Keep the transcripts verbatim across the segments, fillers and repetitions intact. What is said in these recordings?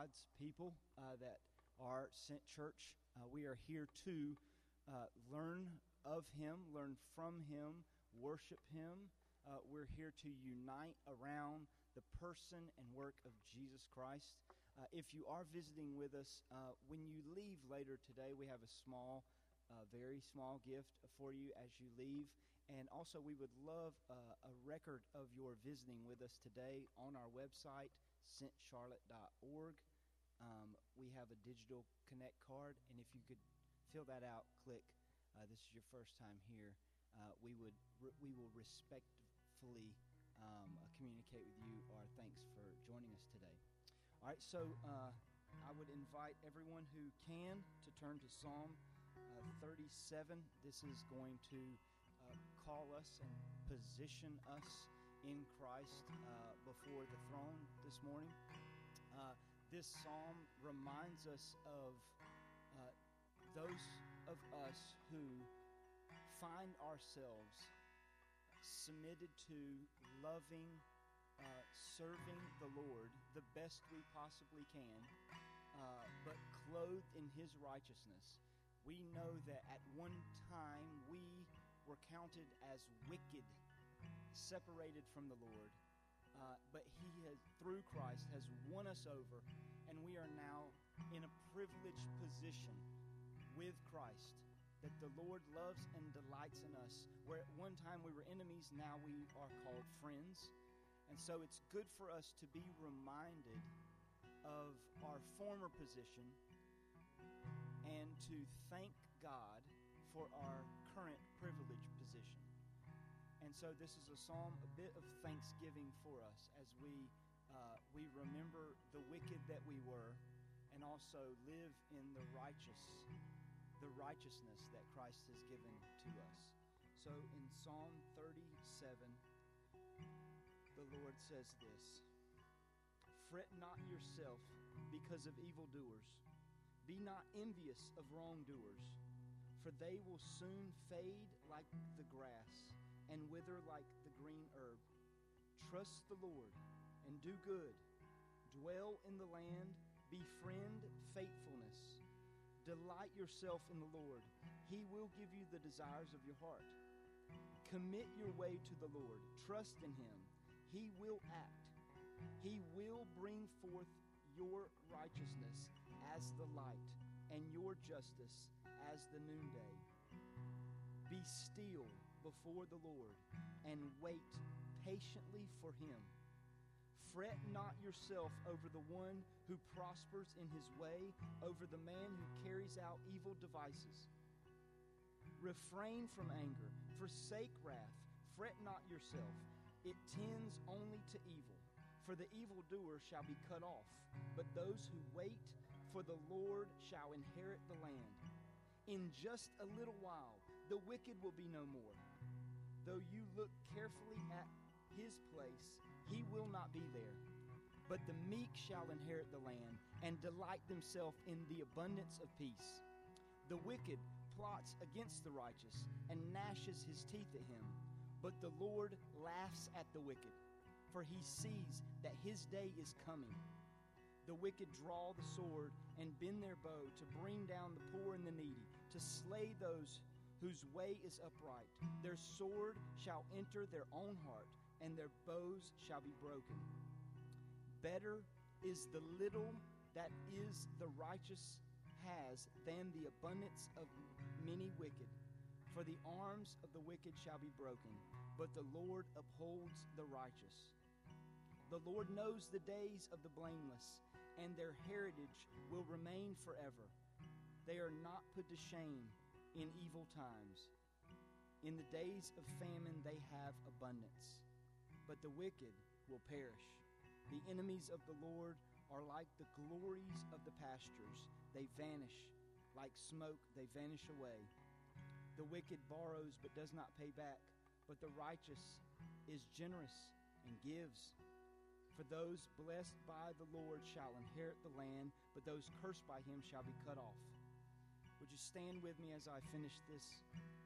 God's people uh, that are Sent Church. Uh, we are here to uh, learn of Him, learn from Him, worship Him. Uh, we're here to unite around the person and work of Jesus Christ. Uh, if you are visiting with us, uh, when you leave later today, we have a small, uh, very small gift for you as you leave. And also, we would love uh, a record of your visiting with us today on our website, sent charlotte dot org. Um, we have a digital connect card, and if you could fill that out, click, uh, this is your first time here, uh, we would re- we will respectfully um, uh, communicate with you our thanks for joining us today. All right, so uh, I would invite everyone who can to turn to Psalm uh, thirty-seven. This is going to uh, call us and position us in Christ uh, before the throne this morning. Uh, this psalm reminds us of uh, those of us who find ourselves submitted to loving, uh, serving the Lord the best we possibly can, uh, but clothed in His righteousness. We know that at one time we were counted as wicked, separated from the Lord, uh, but He has, through Christ, has won us over, and we are now in a privileged position with Christ, that the Lord loves and delights in us. Where at one time we were enemies, now we are called friends. And so it's good for us to be reminded of our former position and to thank God for our current privileged position. And so this is a psalm, a bit of thanksgiving for us as we uh, we remember the wicked that we were, and also live in the righteous, the righteousness that Christ has given to us. So in Psalm thirty-seven, the Lord says this: "Fret not yourself because of evildoers. Be not envious of wrongdoers, for they will soon fade like the grass and wither like the green herb. Trust the Lord and do good. Dwell in the land, befriend faithfulness. Delight yourself in the Lord. He will give you the desires of your heart. Commit your way to the Lord. Trust in Him. He will act. He will bring forth your righteousness as the light and your justice as the noonday. Be still before the Lord and wait patiently for Him. Fret not yourself over the one who prospers in his way, over the man who carries out evil devices. Refrain from anger, forsake wrath, fret not yourself. It tends only to evil. For the evildoer shall be cut off, but those who wait for the Lord shall inherit the land. In just a little while, the wicked will be no more. Though you look carefully at his place, he will not be there. But the meek shall inherit the land and delight themselves in the abundance of peace. The wicked plots against the righteous and gnashes his teeth at him. But the Lord laughs at the wicked, for He sees that his day is coming. The wicked draw the sword and bend their bow to bring down the poor and the needy, to slay those whose way is upright. Their sword shall enter their own heart, and their bows shall be broken. Better is the little that is the righteous has than the abundance of many wicked. For the arms of the wicked shall be broken, but the Lord upholds the righteous. The Lord knows the days of the blameless, and their heritage will remain forever. They are not put to shame in evil times. In the days of famine they have abundance, but the wicked will perish. The enemies of the Lord are like the glories of the pastures. They vanish. Like smoke, they vanish away. The wicked borrows but does not pay back, but the righteous is generous and gives. For those blessed by the Lord shall inherit the land, but those cursed by Him shall be cut off." Would you stand with me as I finish this?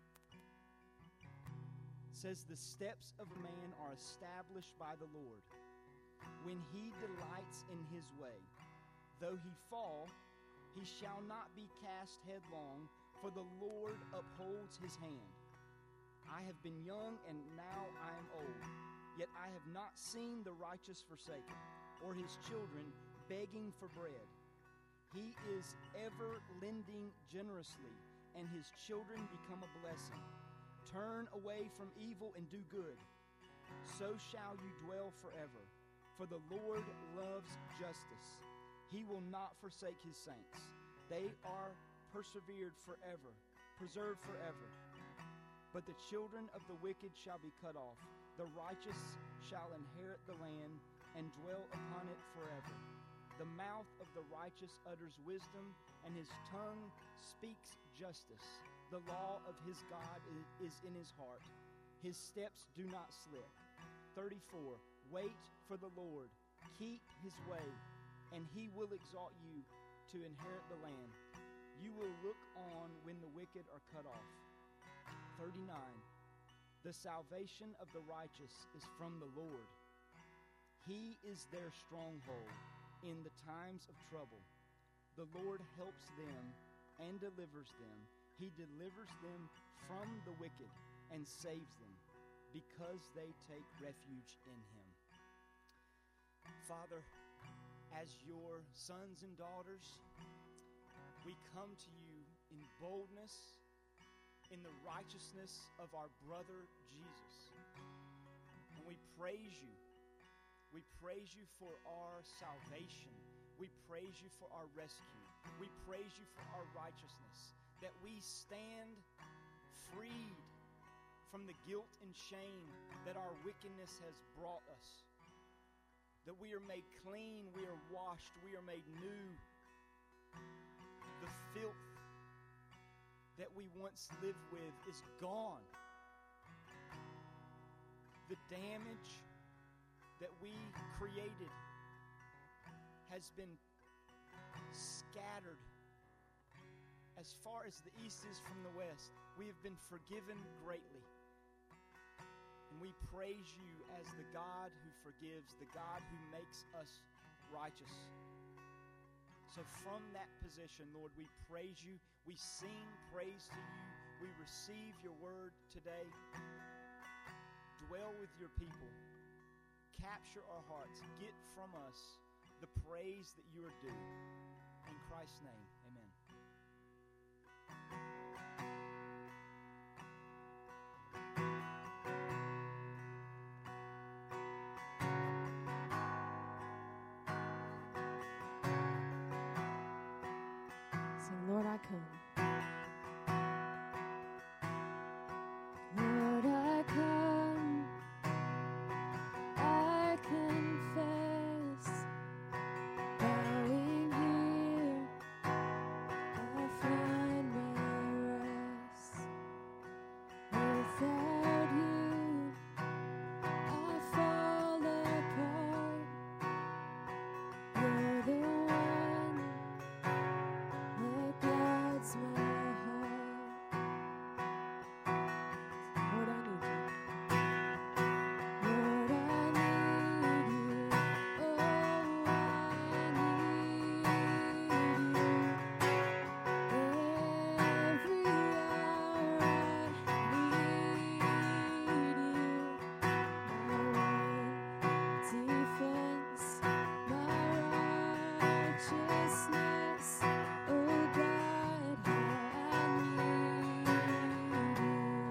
It says, "The steps of a man are established by the Lord. When he delights in his way, Though he fall, he shall not be cast headlong, for the Lord upholds his hand. I have been young, and now I am old, yet I have not seen the righteous forsaken, or his children begging for bread. He is ever lending generously, and his children become a blessing. Turn away from evil and do good. So shall you dwell forever. For the Lord loves justice. He will not forsake his saints. They are persevered forever, preserved forever. But the children of the wicked shall be cut off. The righteous shall inherit the land and dwell upon it forever. The mouth of the righteous utters wisdom, and his tongue speaks justice. The law of his God is in his heart. His steps do not slip. thirty-four. Wait for the Lord. Keep his way, and he will exalt you to inherit the land. You will look on when the wicked are cut off. thirty-nine. The salvation of the righteous is from the Lord. He is their stronghold in the times of trouble. The Lord helps them and delivers them. He delivers them from the wicked and saves them because they take refuge in him. Father, as your sons and daughters, we come to you in boldness, in the righteousness of our brother Jesus. And we praise you. We praise you for our salvation. We praise you for our rescue. We praise you for our righteousness, that we stand freed from the guilt and shame that our wickedness has brought us, that we are made clean, we are washed, we are made new. The filth that we once lived with is gone. The damage that we created has been scattered as far as the east is from the west. We have been forgiven greatly. And we praise you as the God who forgives, the God who makes us righteous. So from that position, Lord, we praise you. We sing praise to you. We receive your word today. Dwell with your people. Capture our hearts. Get from us the praise that you are due. In Christ's name, amen. So, Lord, I come. Lord, I come. I confess, bowing here, I find my rest. Without you, I fall apart. You're the one that guides my heart. Lord, I need you. Lord, I need you. Oh, I need you. Every hour I need you. My one defense, my righteousness. Oh God, how I need you.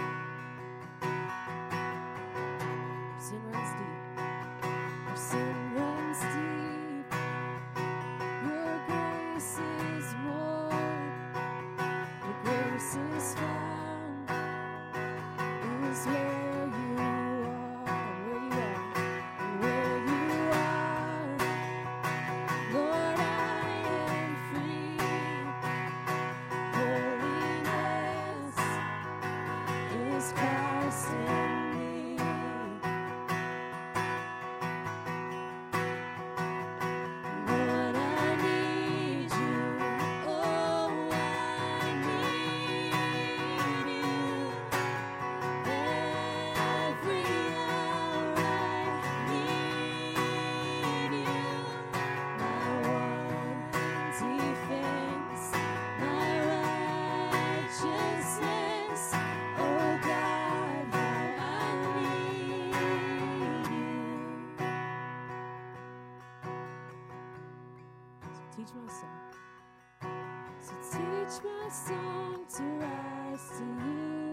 Sin runs deep. Our sin runs deep. Your grace is more. Your grace is found. Is where you are, where you are, and where you are. Lord, I am free. Holiness is Christ in me. Teach my song. So teach my song to rise to you.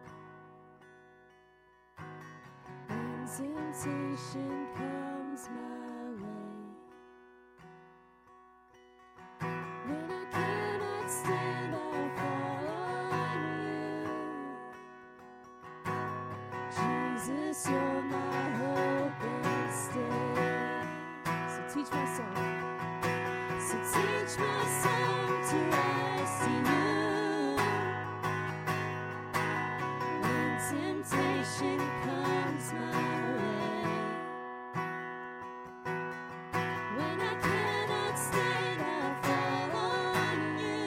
When temptation comes my way, when I cannot stand, I'll fall on you. Jesus, you're my hope and stay. So teach my song. So teach my song to rise to you. When temptation comes my way, when I cannot stand, I'll fall on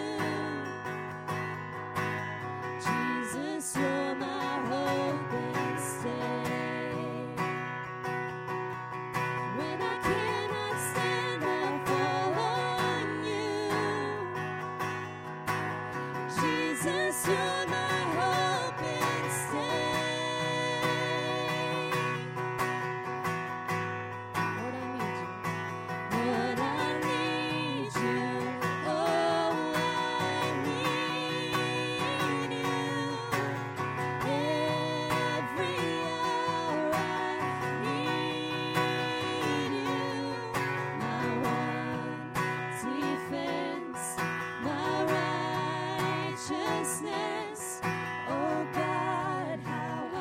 you. Jesus, you're my hope and stay. When I cannot stand, I'll fall on you. Jesus, you're my hope and stay. Lord, I need you. Lord, I need you. Oh, I need you. Every hour I need you. My one defense, my righteousness. Oh God, how I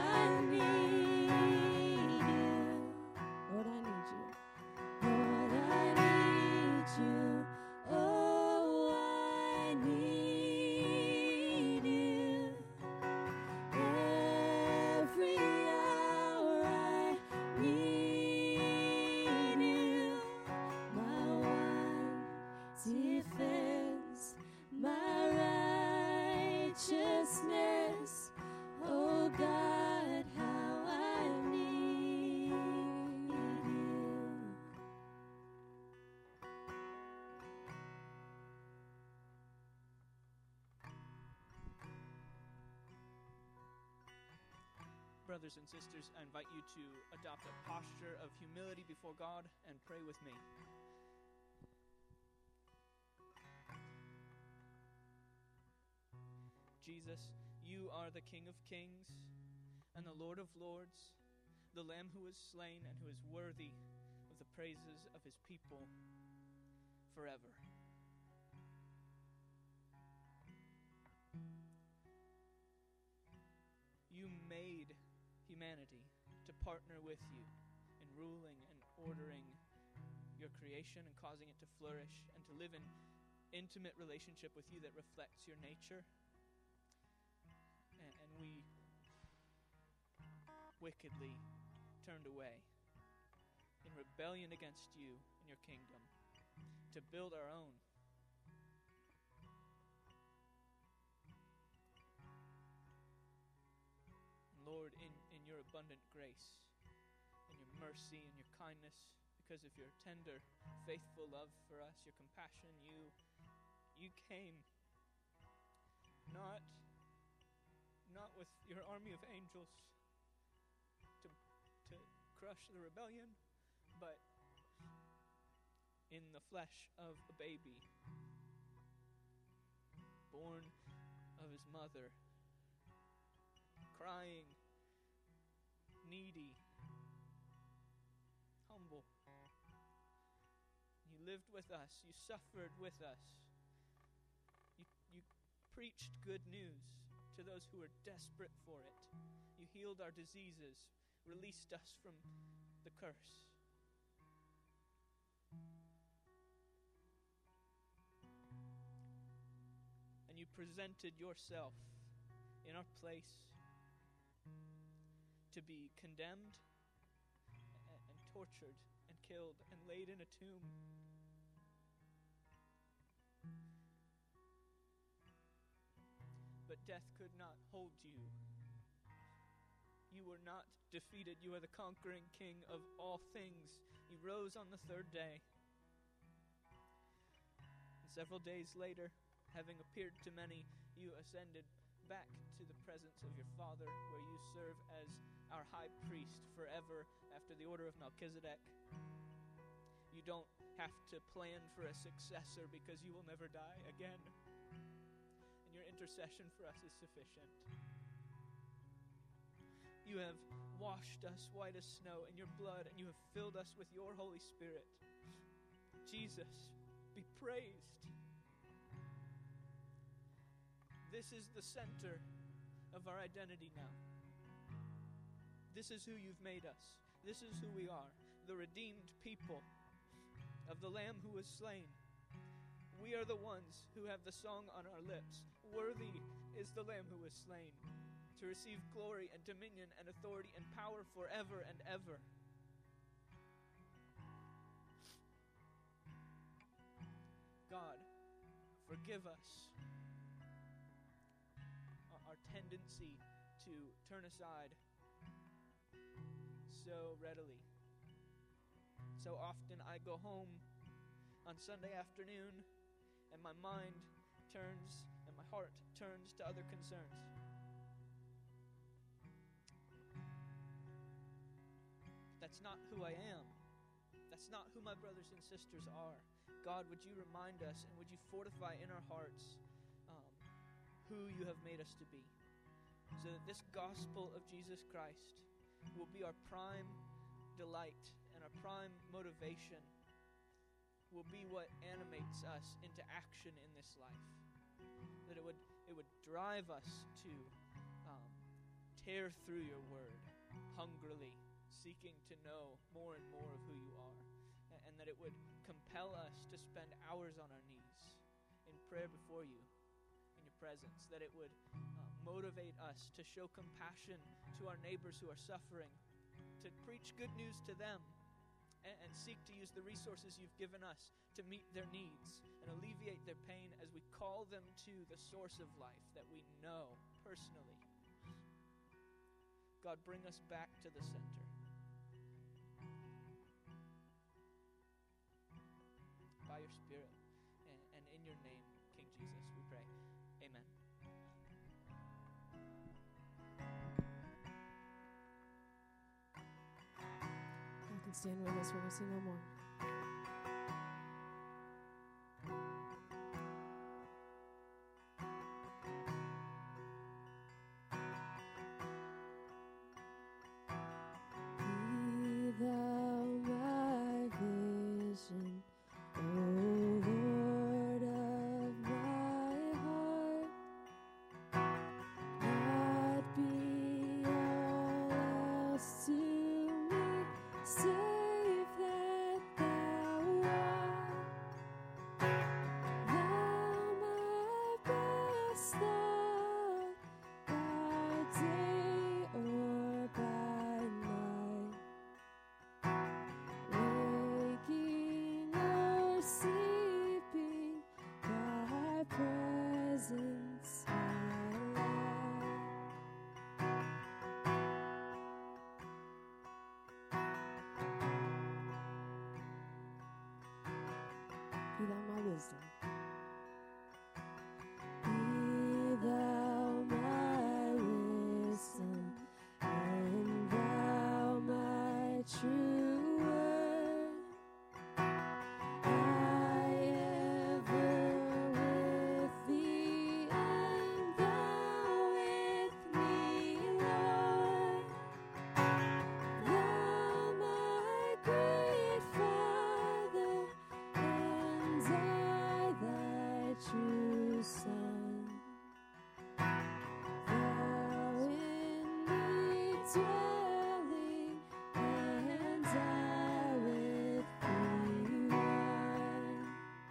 need you. Lord, I need you. Lord, I need you. Oh, I need you. Every hour I need you. My one defense, my righteousness. Oh God, how I need you. Brothers and sisters, I invite you to adopt a posture of humility before God and pray with me. Jesus, you are the King of kings and the Lord of lords, the Lamb who was slain and who is worthy of the praises of his people forever. You made humanity to partner with you in ruling and ordering your creation and causing it to flourish and to live in intimate relationship with you that reflects your nature. And, and we wickedly turned away in rebellion against you and your kingdom to build our own. Lord, in, in your abundant grace, and your mercy and your kindness, because of your tender, faithful love for us, your compassion, you you came not not with your army of angels to to crush the rebellion, but in the flesh of a baby, born of his mother, crying, needy, humble. You lived with us. You suffered with us. You, you preached good news to those who were desperate for it. You healed our diseases, released us from the curse. And you presented yourself in our place to be condemned and, and tortured and killed and laid in a tomb. But death could not hold you. You were not defeated. You are the conquering King of all things. You rose on the third day. And several days later, having appeared to many, you ascended back to the presence of your Father, where you serve as our high priest forever after the order of Melchizedek. You don't have to plan for a successor because you will never die again. And your intercession for us is sufficient. You have washed us white as snow in your blood, and you have filled us with your Holy Spirit. Jesus, be praised. This is the center of our identity now. This is who you've made us. This is who we are, the redeemed people of the Lamb who was slain. We are the ones who have the song on our lips. Worthy is the Lamb who was slain to receive glory and dominion and authority and power forever and ever. God, forgive us our tendency to turn aside so readily. So often I go home on Sunday afternoon and my mind turns and my heart turns to other concerns. That's not who I am. That's not who my brothers and sisters are. God, would you remind us and would you fortify in our hearts um, who you have made us to be, so that this gospel of Jesus Christ will be our prime delight and our prime motivation, will be what animates us into action in this life. That it would it would drive us to um, tear through your word hungrily, seeking to know more and more of who you are, and, and that it would compel us to spend hours on our knees in prayer before you, in your presence, that it would uh, motivate us to show compassion to our neighbors who are suffering, to preach good news to them, and, and seek to use the resources you've given us to meet their needs and alleviate their pain as we call them to the source of life that we know personally. God, bring us back to the center. By your Spirit and, and in your name, King Jesus, we pray. Amen. You can stand with us. We're going to sing one more. Be thou my vision, O Lord of my heart. Not be all else to me, save that thou art. Thou my best thought, by day or by night. Waking or sleeping, thy presence my life. Be thou my wisdom. Be thou my wisdom, and thou my true word. I ever with thee, and thou with me, Lord. Thou my great Father, and I thy true Son. Thou in me dwelling, and I with thee one.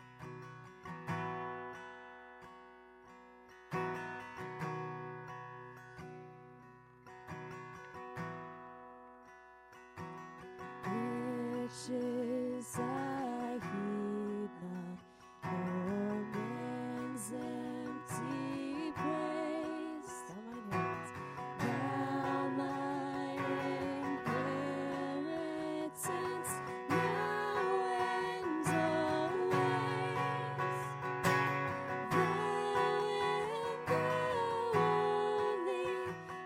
Riches I heed not, nor man's empty praise. Thou mine inheritance, now and always. Thou and thou only,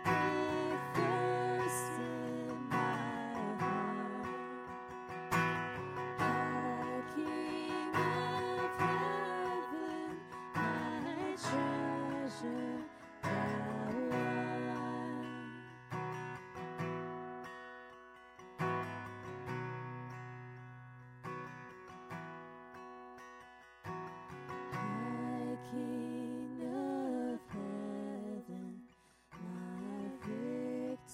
I first in my heart.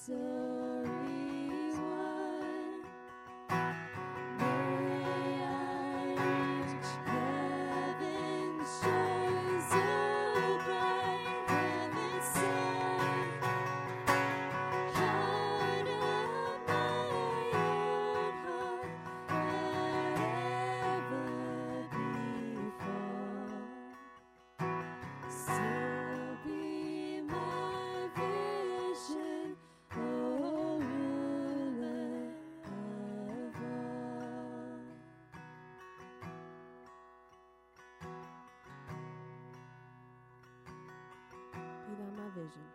vision.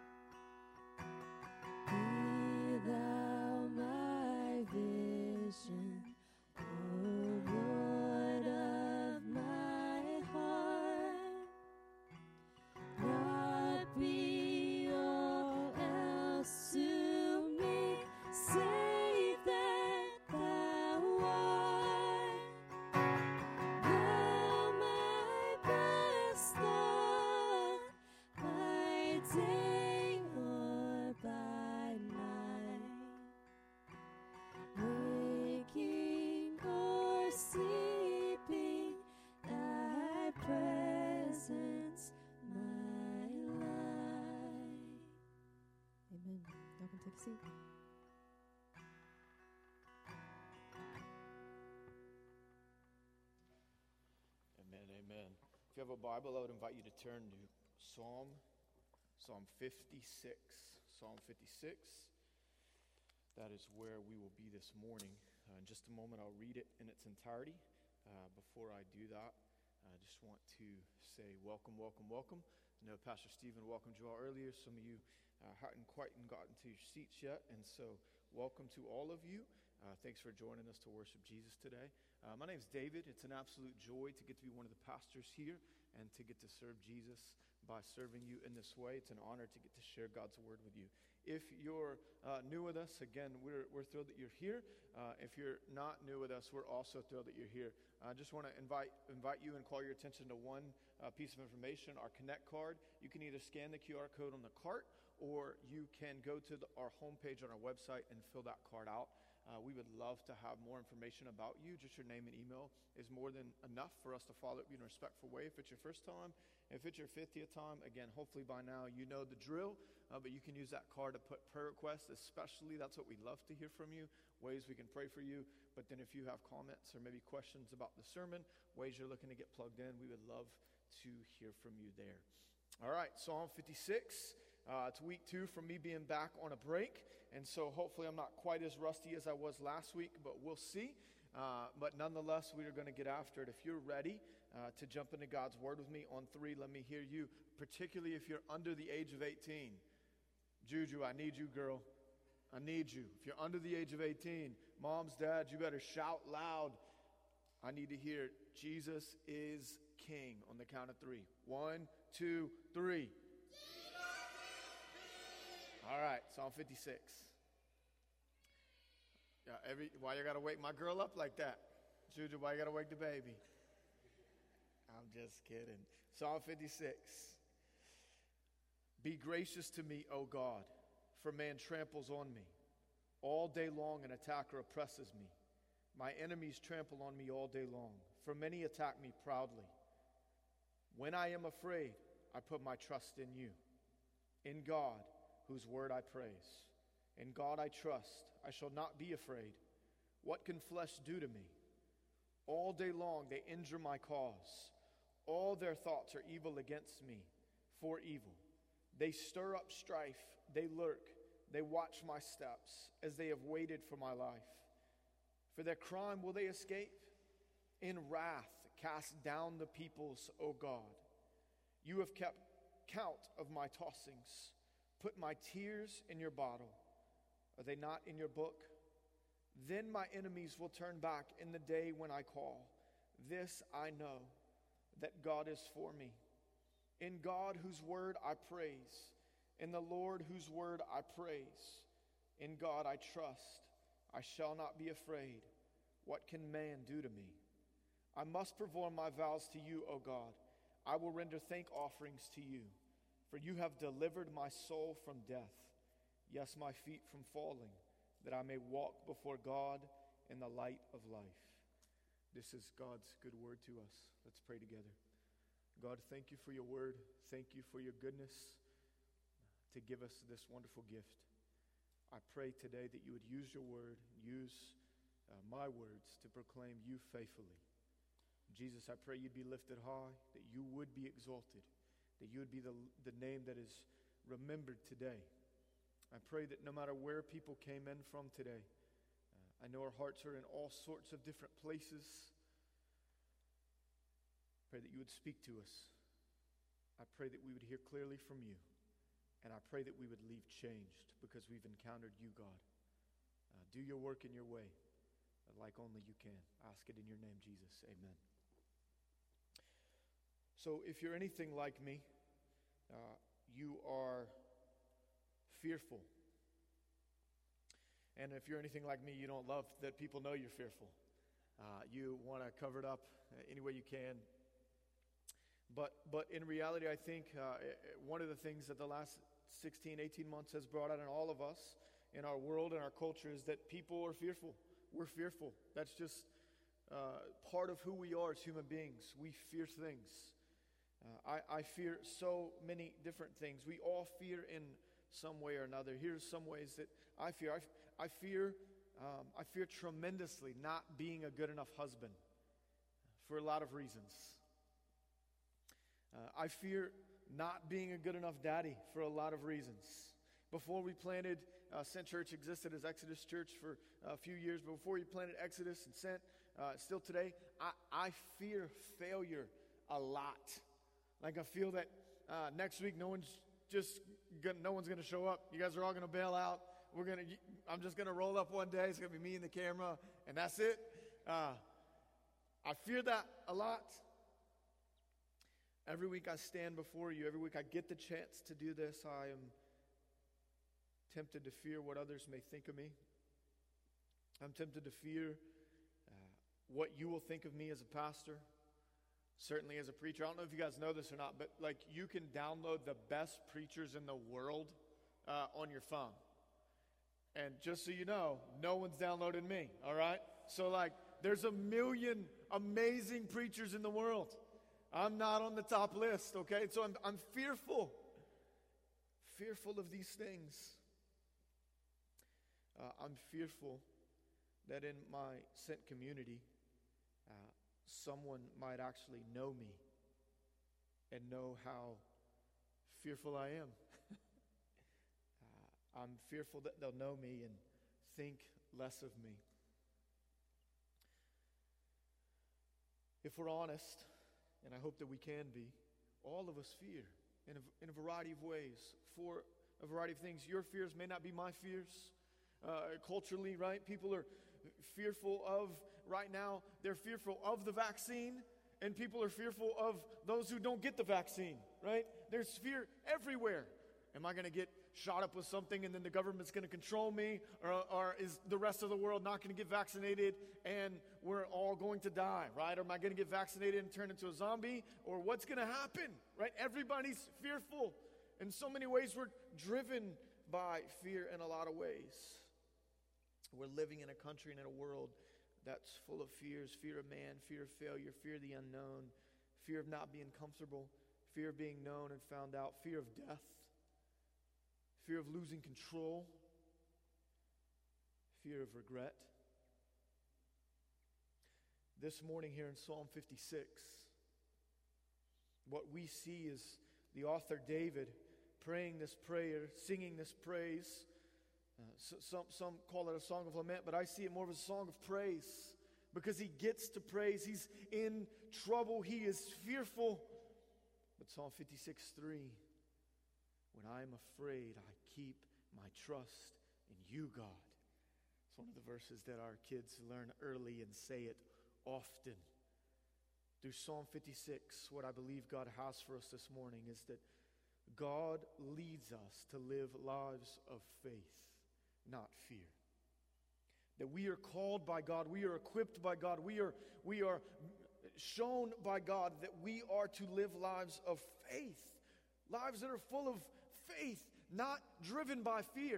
Be thou my vision, O Lord of my heart. Not be all else to me, save that thou art. Thou my best thought, by day or by night, waking or sleeping, thy presence my light. Amen. Y'all can take a seat. Amen, amen. If you have a Bible, I would invite you to turn to Psalm, Psalm fifty-six. Psalm fifty-six. That is where we will be this morning. Uh, in just a moment, I'll read it in its entirety. Uh, before I do that, I just want to say welcome, welcome, welcome. I know Pastor Stephen welcomed you all earlier. Some of you uh, hadn't quite gotten to your seats yet, and so welcome to all of you. Uh, thanks for joining us to worship Jesus today. Uh, my name's David. It's an absolute joy to get to be one of the pastors here and to get to serve Jesus by serving you in this way. It's an honor to get to share God's word with you. If you're uh, new with us, again, we're we're thrilled that you're here. Uh, if you're not new with us, we're also thrilled that you're here. I just want to invite invite you and call your attention to one uh, piece of information, our Connect card. You can either scan the Q R code on the cart, or you can go to the, our homepage on our website and fill that card out. Uh, we would love to have more information about you. Just your name and email is more than enough for us to follow up in a respectful way. If it's your first time, if it's your fiftieth time, again, hopefully by now you know the drill, uh, but you can use that card to put prayer requests, especially. That's what we love to hear from you, ways we can pray for you. But then if you have comments or maybe questions about the sermon, ways you're looking to get plugged in, we would love to hear from you there. All right, Psalm fifty-six. Uh, it's week two from me being back on a break, and so hopefully I'm not quite as rusty as I was last week, but we'll see. Uh, but nonetheless, we are going to get after it. If you're ready uh, to jump into God's Word with me on three, let me hear you, particularly if you're under the age of eighteen. Juju, I need you, girl. I need you. If you're under the age of eighteen, moms, dads, you better shout loud. I need to hear Jesus is King on the count of three. One, two, three. All right, Psalm fifty-six. Yeah, every why you gotta wake my girl up like that? Juju, why you gotta wake the baby? I'm just kidding. Psalm fifty-six. Be gracious to me, O God, for man tramples on me. All day long an attacker oppresses me. My enemies trample on me all day long, for many attack me proudly. When I am afraid, I put my trust in you. In God, whose word I praise. In God I trust. I shall not be afraid. What can flesh do to me? All day long they injure my cause. All their thoughts are evil against me, for evil. They stir up strife. They lurk. They watch my steps as they have waited for my life. For their crime will they escape? In wrath cast down the peoples, O God. You have kept count of my tossings. Put my tears in your bottle. Are they not in your book? Then my enemies will turn back in the day when I call. This I know, that God is for me. In God whose word I praise. In the Lord whose word I praise. In God I trust. I shall not be afraid. What can man do to me? I must perform my vows to you, O God. I will render thank offerings to you. For you have delivered my soul from death yes, my feet from falling, that I may walk before God in the light of life. This is God's good word to us. Let's pray together. God, thank you for your word. Thank you for your goodness to give us this wonderful gift. I pray today that you would use your word, use uh, my words to proclaim you faithfully. Jesus, I pray you'd be lifted high, that you would be exalted, that you would be the, the name that is remembered today. I pray that no matter where people came in from today, uh, I know our hearts are in all sorts of different places. Pray that you would speak to us. I pray that we would hear clearly from you. And I pray that we would leave changed because we've encountered you, God. Uh, do your work in your way uh, like only you can. I ask it in your name, Jesus. Amen. So if you're anything like me, uh, you are fearful. And if you're anything like me, you don't love that people know you're fearful. Uh, you want to cover it up uh, any way you can. But but in reality, I think uh, one of the things that the last sixteen, eighteen months has brought out in all of us, in our world and our culture, is that people are fearful. We're fearful. That's just uh, part of who we are as human beings. We fear things. Uh, I, I fear so many different things. We all fear in some way or another. Here's some ways that I fear. I, I fear um, I fear tremendously not being a good enough husband for a lot of reasons. Uh, I fear not being a good enough daddy for a lot of reasons. Before we planted, uh, Sent Church existed as Exodus Church for a few years. But before we planted Exodus and Sent, uh, still today, I, I fear failure a lot. Like I feel that uh, next week no one's just gonna, no one's going to show up. You guys are all going to bail out. We're gonna. I'm just going to roll up one day. It's going to be me and the camera, and that's it. Uh, I fear that a lot. Every week I stand before you, every week I get the chance to do this, I am tempted to fear what others may think of me. I'm tempted to fear uh, what you will think of me as a pastor, certainly as a preacher. I don't know if you guys know this or not, but like you can download the best preachers in the world uh, on your phone. And just so you know, no one's downloaded me, all right? So like there's a million amazing preachers in the world. I'm not on the top list, okay? So I'm, I'm fearful, fearful of these things. Uh, I'm fearful that in my Sent community, uh, someone might actually know me and know how fearful I am. uh, I'm fearful that they'll know me and think less of me. If we're honest, and I hope that we can be, all of us fear in a, in a variety of ways, for a variety of things. Your fears may not be my fears. Uh, culturally, right, people are fearful of, right now, they're fearful of the vaccine, and people are fearful of those who don't get the vaccine, right? There's fear everywhere. Am I going to get shot up with something and then the government's going to control me? Or, or is the rest of the world not going to get vaccinated and we're all going to die, right? Or am I going to get vaccinated and turn into a zombie? Or what's going to happen, right? Everybody's fearful. In so many ways, we're driven by fear in a lot of ways. We're living in a country and in a world that's full of fears. Fear of man, fear of failure, fear of the unknown, fear of not being comfortable, fear of being known and found out, fear of death, fear of losing control, fear of regret. This morning here in Psalm fifty-six, what we see is the author David praying this prayer, singing this praise. Uh, so, some, some call it a song of lament, but I see it more of a song of praise because he gets to praise. He's in trouble. He is fearful. But Psalm fifty-six three, when I am afraid, I keep my trust in you, God. It's one of the verses that our kids learn early and say it often. Through Psalm fifty-six, what I believe God has for us this morning is that God leads us to live lives of faith, not fear. That we are called by God, we are equipped by God, we are, we are shown by God that we are to live lives of faith. Lives that are full of faith, not driven by fear.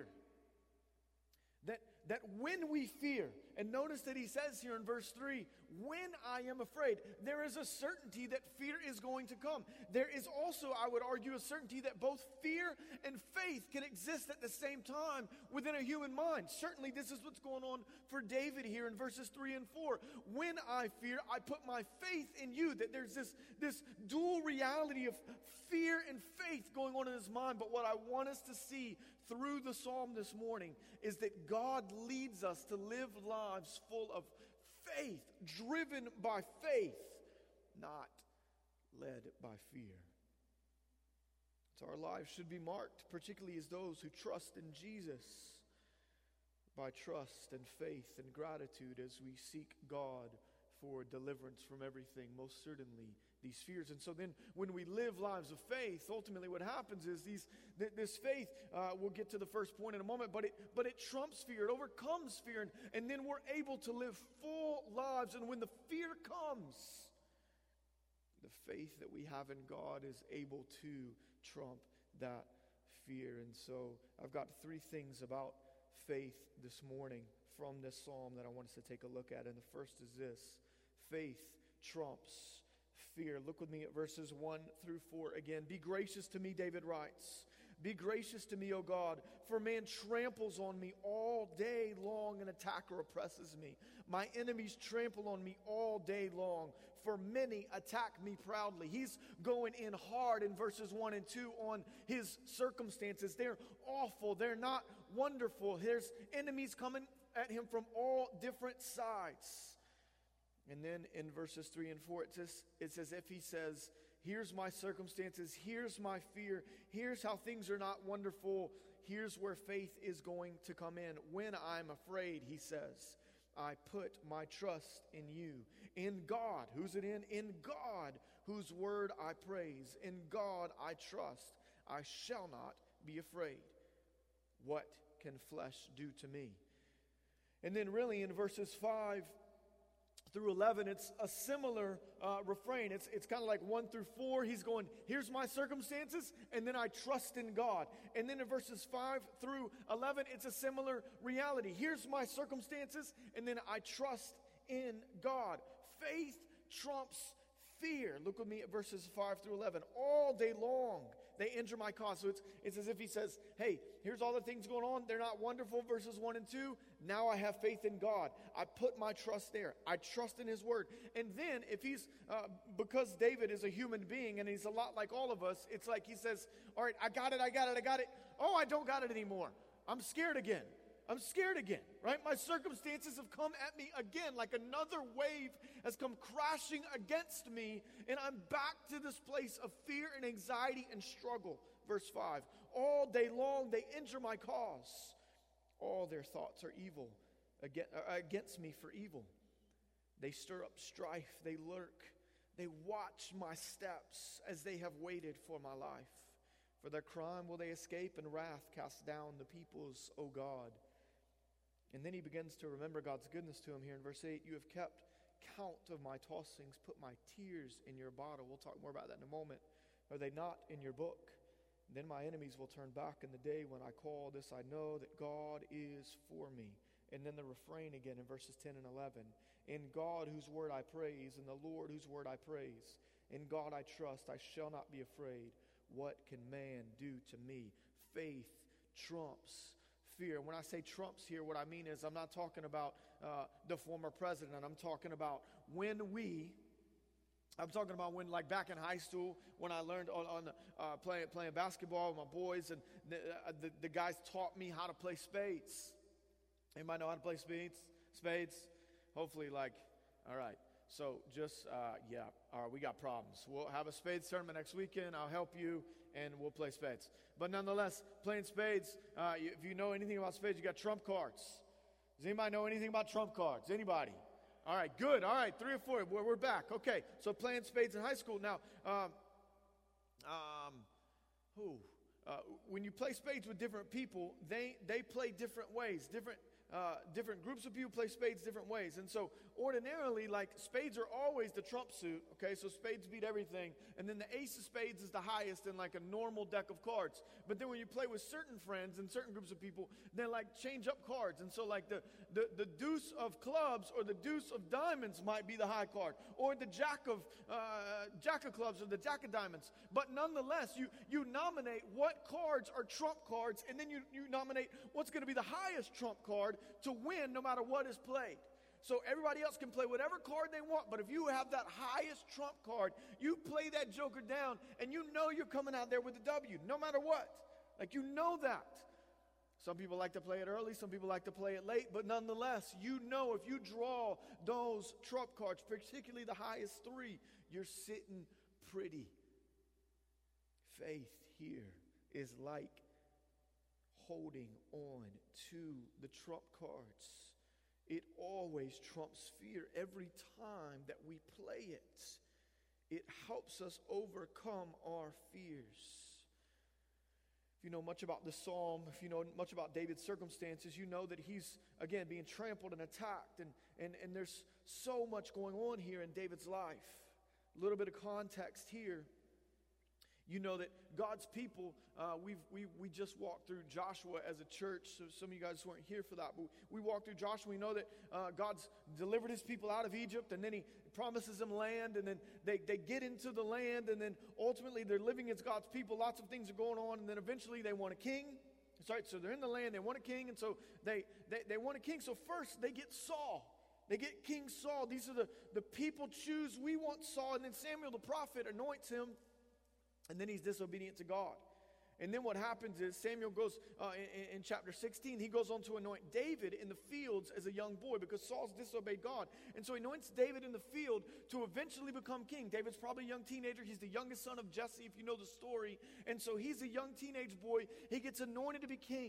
That, that when we fear, and notice that he says here in verse three, when I am afraid, there is a certainty that fear is going to come. There is also, I would argue, a certainty that both fear and faith can exist at the same time within a human mind. Certainly this is what's going on for David here in verses three and four. When I fear, I put my faith in you. That there's this, this dual reality of fear and faith going on in his mind. But what I want us to see through the psalm this morning is that God leads us to live lives full of faith, driven by faith, not led by fear. So our lives should be marked, particularly as those who trust in Jesus, by trust and faith and gratitude as we seek God for deliverance from everything, most certainly these fears. And so then when we live lives of faith, ultimately what happens is these th- this faith, uh, we'll get to the first point in a moment, but it but it trumps fear, it overcomes fear, and, and then we're able to live full lives. And when the fear comes, the faith that we have in God is able to trump that fear. And so I've got three things about faith this morning from this psalm that I want us to take a look at. And the first is this: faith trumps fear. Look with me at verses one through four again. Be gracious to me, David writes. Be gracious to me, O God, for man tramples on me all day long. An attacker oppresses me. My enemies trample on me all day long, for many attack me proudly. He's going in hard in verses one and two on his circumstances. They're awful. They're not wonderful. There's enemies coming at him from all different sides. And then in verses three and four, it's, just, it's as if he says, here's my circumstances, here's my fear, here's how things are not wonderful, here's where faith is going to come in. When I'm afraid, he says, I put my trust in you. In God, who's it in? In God, whose word I praise. In God I trust. I shall not be afraid. What can flesh do to me? And then really in verses five through eleven, it's a similar uh, refrain. It's, it's kind of like one through four. He's going, here's my circumstances, and then I trust in God. And then in verses five through eleven, it's a similar reality. Here's my circumstances, and then I trust in God. Faith trumps fear. Look with me at verses five through eleven. All day long, they injure my cause. So it's, it's as if he says, hey, here's all the things going on. They're not wonderful, verses one and two. Now I have faith in God. I put my trust there. I trust in his word. And then if he's, uh, because David is a human being and he's a lot like all of us, it's like he says, all right, I got it, I got it, I got it. Oh, I don't got it anymore. I'm scared again. I'm scared again, right? My circumstances have come at me again, like another wave has come crashing against me, and I'm back to this place of fear and anxiety and struggle. Verse five, all day long they injure my cause. All their thoughts are evil, against me for evil. They stir up strife, they lurk, they watch my steps as they have waited for my life. For their crime will they escape, and wrath cast down the peoples, O God. And then he begins to remember God's goodness to him here in verse eight. You have kept count of my tossings, put my tears in your bottle. We'll talk more about that in a moment. Are they not in your book? Then my enemies will turn back in the day when I call. This I know, that God is for me. And then the refrain again in verses ten and eleven. In God whose word I praise, in the Lord whose word I praise. In God I trust, I shall not be afraid. What can man do to me? Faith trumps fear. When I say trumps here, what I mean is I'm not talking about uh, the former president. I'm talking about when we, I'm talking about when, like back in high school, when I learned on, on uh, playing playing basketball with my boys, and the, uh, the, the guys taught me how to play spades. Anybody know how to play spades? Spades? Hopefully, like, all right. So just, uh, yeah, all right, we got problems. We'll have a spades tournament next weekend. I'll help you, and we'll play spades. But nonetheless, playing spades, uh, if you know anything about spades, you got trump cards. Does anybody know anything about trump cards? Anybody? All right, good. All right, three or four. We're, we're back. Okay, so playing spades in high school. Now, um, um, who? Uh, when you play spades with different people, they, they play different ways. Different uh, different groups of people play spades different ways. And so ordinarily, like, spades are always the trump suit, okay? So spades beat everything. And then the ace of spades is the highest in, like, a normal deck of cards. But then when you play with certain friends and certain groups of people, they, like, change up cards. And so, like, the, the, the deuce of clubs or the deuce of diamonds might be the high card. Or the jack of, uh, jack of clubs or the jack of diamonds. But nonetheless, you, you nominate what cards are trump cards, and then you, you nominate what's going to be the highest trump card to win no matter what is played. So everybody else can play whatever card they want, but if you have that highest trump card, you play that joker down, and you know you're coming out there with a W, no matter what. Like, you know that. Some people like to play it early, some people like to play it late, but nonetheless, you know if you draw those trump cards, particularly the highest three, you're sitting pretty. Faith here is like holding on to the trump cards. It always trumps fear every time that we play it. It helps us overcome our fears. If you know much about the psalm, if you know much about David's circumstances, you know that he's, again, being trampled and attacked. And, and, and there's so much going on here in David's life. A little bit of context here. You know that God's people, uh, we've, we we just walked through Joshua as a church, so some of you guys weren't here for that, but we walked through Joshua. We know that uh, God's delivered his people out of Egypt, and then he promises them land, and then they, they get into the land, and then ultimately they're living as God's people. Lots of things are going on, and then eventually they want a king. That's right, so they're in the land, they want a king, and so they, they, they want a king. So first they get Saul. They get King Saul. These are the, the people choose, we want Saul, and then Samuel the prophet anoints him. And then he's disobedient to God. And then what happens is Samuel goes, uh, in, in chapter sixteen, he goes on to anoint David in the fields as a young boy because Saul's disobeyed God. And so he anoints David in the field to eventually become king. David's probably a young teenager. He's the youngest son of Jesse, if you know the story. And so he's a young teenage boy. He gets anointed to be king.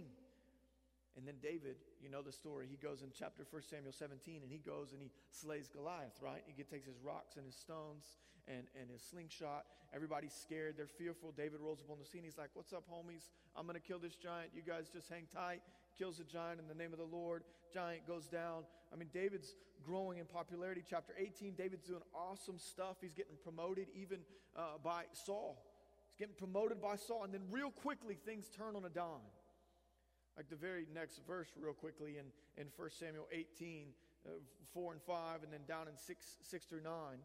And then David, you know the story, he goes in chapter First Samuel seventeen, and he goes and he slays Goliath, right? He takes his rocks and his stones and, and his slingshot. Everybody's scared. They're fearful. David rolls up on the scene. He's like, what's up, homies? I'm going to kill this giant. You guys just hang tight. Kills the giant in the name of the Lord. Giant goes down. I mean, David's growing in popularity. Chapter eighteen, David's doing awesome stuff. He's getting promoted even uh, by Saul. He's getting promoted by Saul. And then real quickly, things turn on a dime. Like the very next verse real quickly in, in First Samuel eighteen, uh, four and five, and then down in six, six through nine.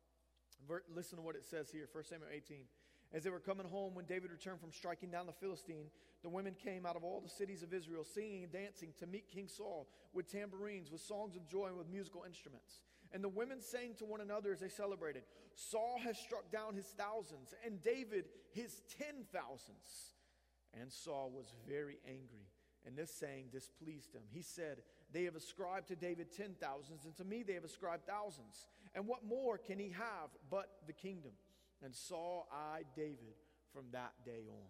Ver- listen to what it says here, First Samuel eighteen. As they were coming home, when David returned from striking down the Philistine, the women came out of all the cities of Israel, singing and dancing to meet King Saul with tambourines, with songs of joy, and with musical instruments. And the women sang to one another as they celebrated, Saul has struck down his thousands, and David his ten thousands. And Saul was very angry. And this saying displeased him. He said, they have ascribed to David ten thousands, and to me they have ascribed thousands. And what more can he have but the kingdom? And Saul eyed David from that day on.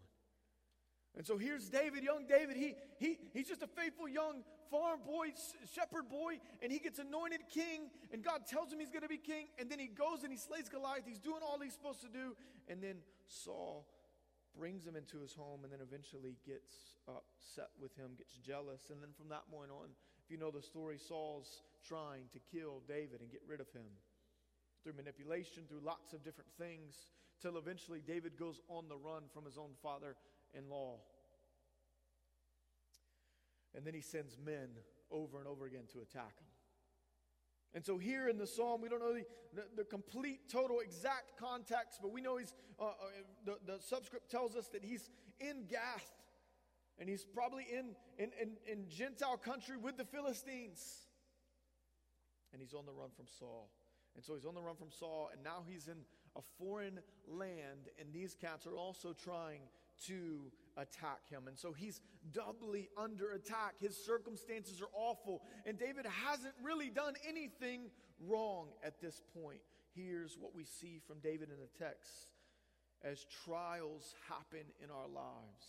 And so here's David, young David. He, he, he's just a faithful young farm boy, shepherd boy, and he gets anointed king, and God tells him he's going to be king, and then he goes and he slays Goliath. He's doing all he's supposed to do, and then Saul brings him into his home, and then eventually gets upset with him, gets jealous. And then from that point on, if you know the story, Saul's trying to kill David and get rid of him through manipulation, through lots of different things, till eventually David goes on the run from his own father-in-law. And then he sends men over and over again to attack him. And so here in the psalm, we don't know the, the, the complete, total, exact context, but we know he's, uh, uh, the, the subscript tells us that he's in Gath, and he's probably in, in, in, in Gentile country with the Philistines. And he's on the run from Saul. And so he's on the run from Saul, and now he's in a foreign land, and these cats are also trying to attack him. And so he's doubly under attack. His circumstances are awful, and David hasn't really done anything wrong at this point. Here's what we see from David in the text. As trials happen in our lives,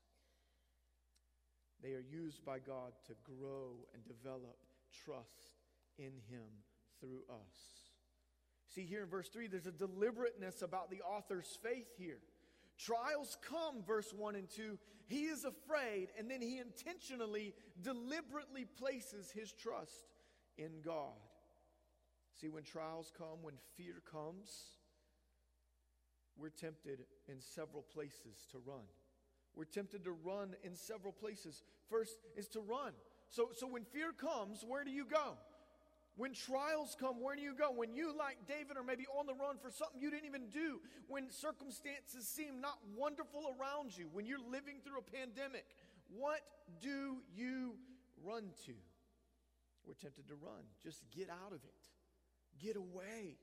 they are used by God to grow and develop trust in him through us. See, here in verse three, there's a deliberateness about the author's faith here. Trials come, verse one and two. He is afraid, and then he intentionally, deliberately places his trust in God. See, when trials come, when fear comes, we're tempted in several places to run. We're tempted to run in several places. First is to run. So, so when fear comes, where do you go? When trials come, where do you go? When you, like David, are maybe on the run for something you didn't even do. When circumstances seem not wonderful around you. When you're living through a pandemic. What do you run to? We're tempted to run. Just get out of it. Get away.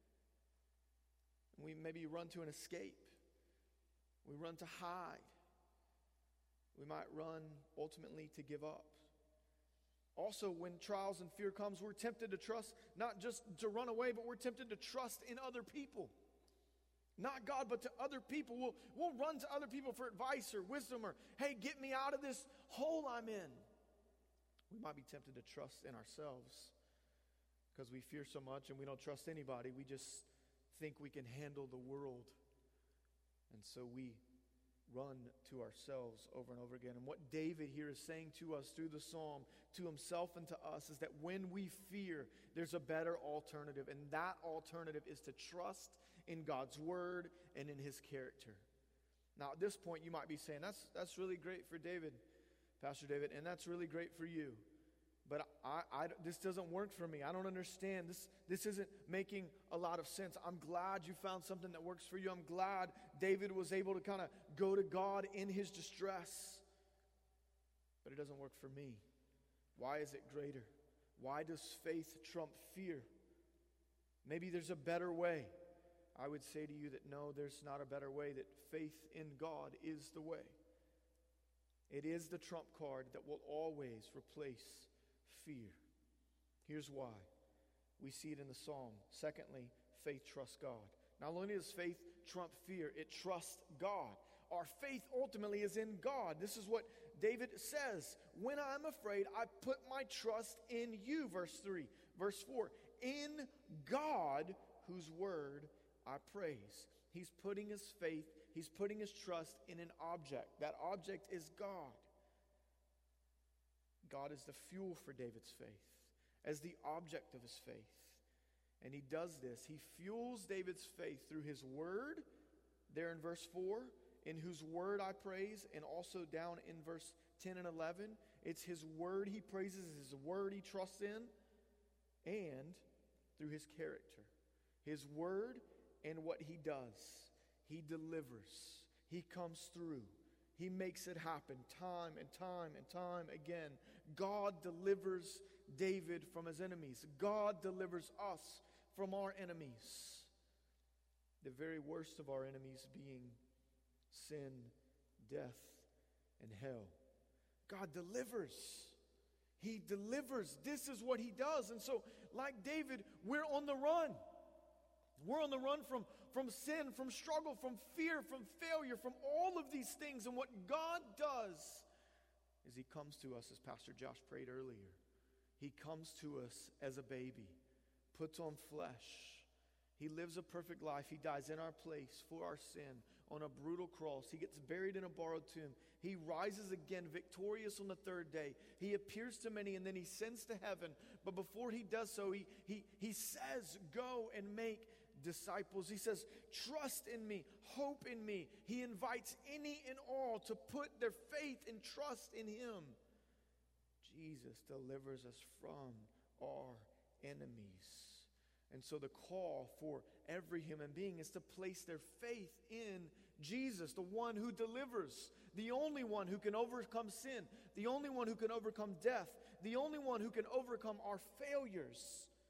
We maybe run to an escape. We run to hide. We might run ultimately to give up. Also, when trials and fear comes, we're tempted to trust, not just to run away, but we're tempted to trust in other people. Not God, but to other people. We'll, we'll run to other people for advice or wisdom or, hey, get me out of this hole I'm in. We might be tempted to trust in ourselves because we fear so much and we don't trust anybody. We just think we can handle the world. And so we run to ourselves over and over again. And what David here is saying to us through the psalm, to himself and to us, is that when we fear, there's a better alternative. And that alternative is to trust in God's word and in his character. Now, at this point, you might be saying, that's, that's really great for David, Pastor David, and that's really great for you. But I, I, this doesn't work for me. I don't understand. This, this isn't making a lot of sense. I'm glad you found something that works for you. I'm glad David was able to kind of go to God in his distress. But it doesn't work for me. Why is it greater? Why does faith trump fear? Maybe there's a better way. I would say to you that no, there's not a better way, that faith in God is the way. It is the trump card that will always replace fear. Here's why. We see it in the psalm. Secondly, faith trusts God. Not only does faith trump fear, it trusts God. Our faith ultimately is in God. This is what David says. When I'm afraid, I put my trust in you. Verse three. Verse four. In God, whose word I praise. He's putting his faith, he's putting his trust in an object. That object is God. God is the fuel for David's faith, as the object of his faith. And he does this. He fuels David's faith through his word, there in verse four, in whose word I praise, and also down in verse ten and eleven. It's his word he praises, his word he trusts in, and through his character. His word and what he does. He delivers. He comes through. He makes it happen time and time and time again. God delivers David from his enemies. God delivers us from our enemies. The very worst of our enemies being sin, death, and hell. God delivers. He delivers. This is what he does. And so, like David, we're on the run. We're on the run from, from sin, from struggle, from fear, from failure, from all of these things. And what God does is he comes to us, as Pastor Josh prayed earlier. He comes to us as a baby, puts on flesh. He lives a perfect life. He dies in our place for our sin on a brutal cross. He gets buried in a borrowed tomb. He rises again victorious on the third day. He appears to many and then he sends to heaven. But before he does so, he, he, he says, go and make disciples. He says, trust in me, hope in me. He invites any and all to put their faith and trust in him. Jesus delivers us from our enemies. And so the call for every human being is to place their faith in Jesus, the one who delivers, the only one who can overcome sin, the only one who can overcome death, the only one who can overcome our failures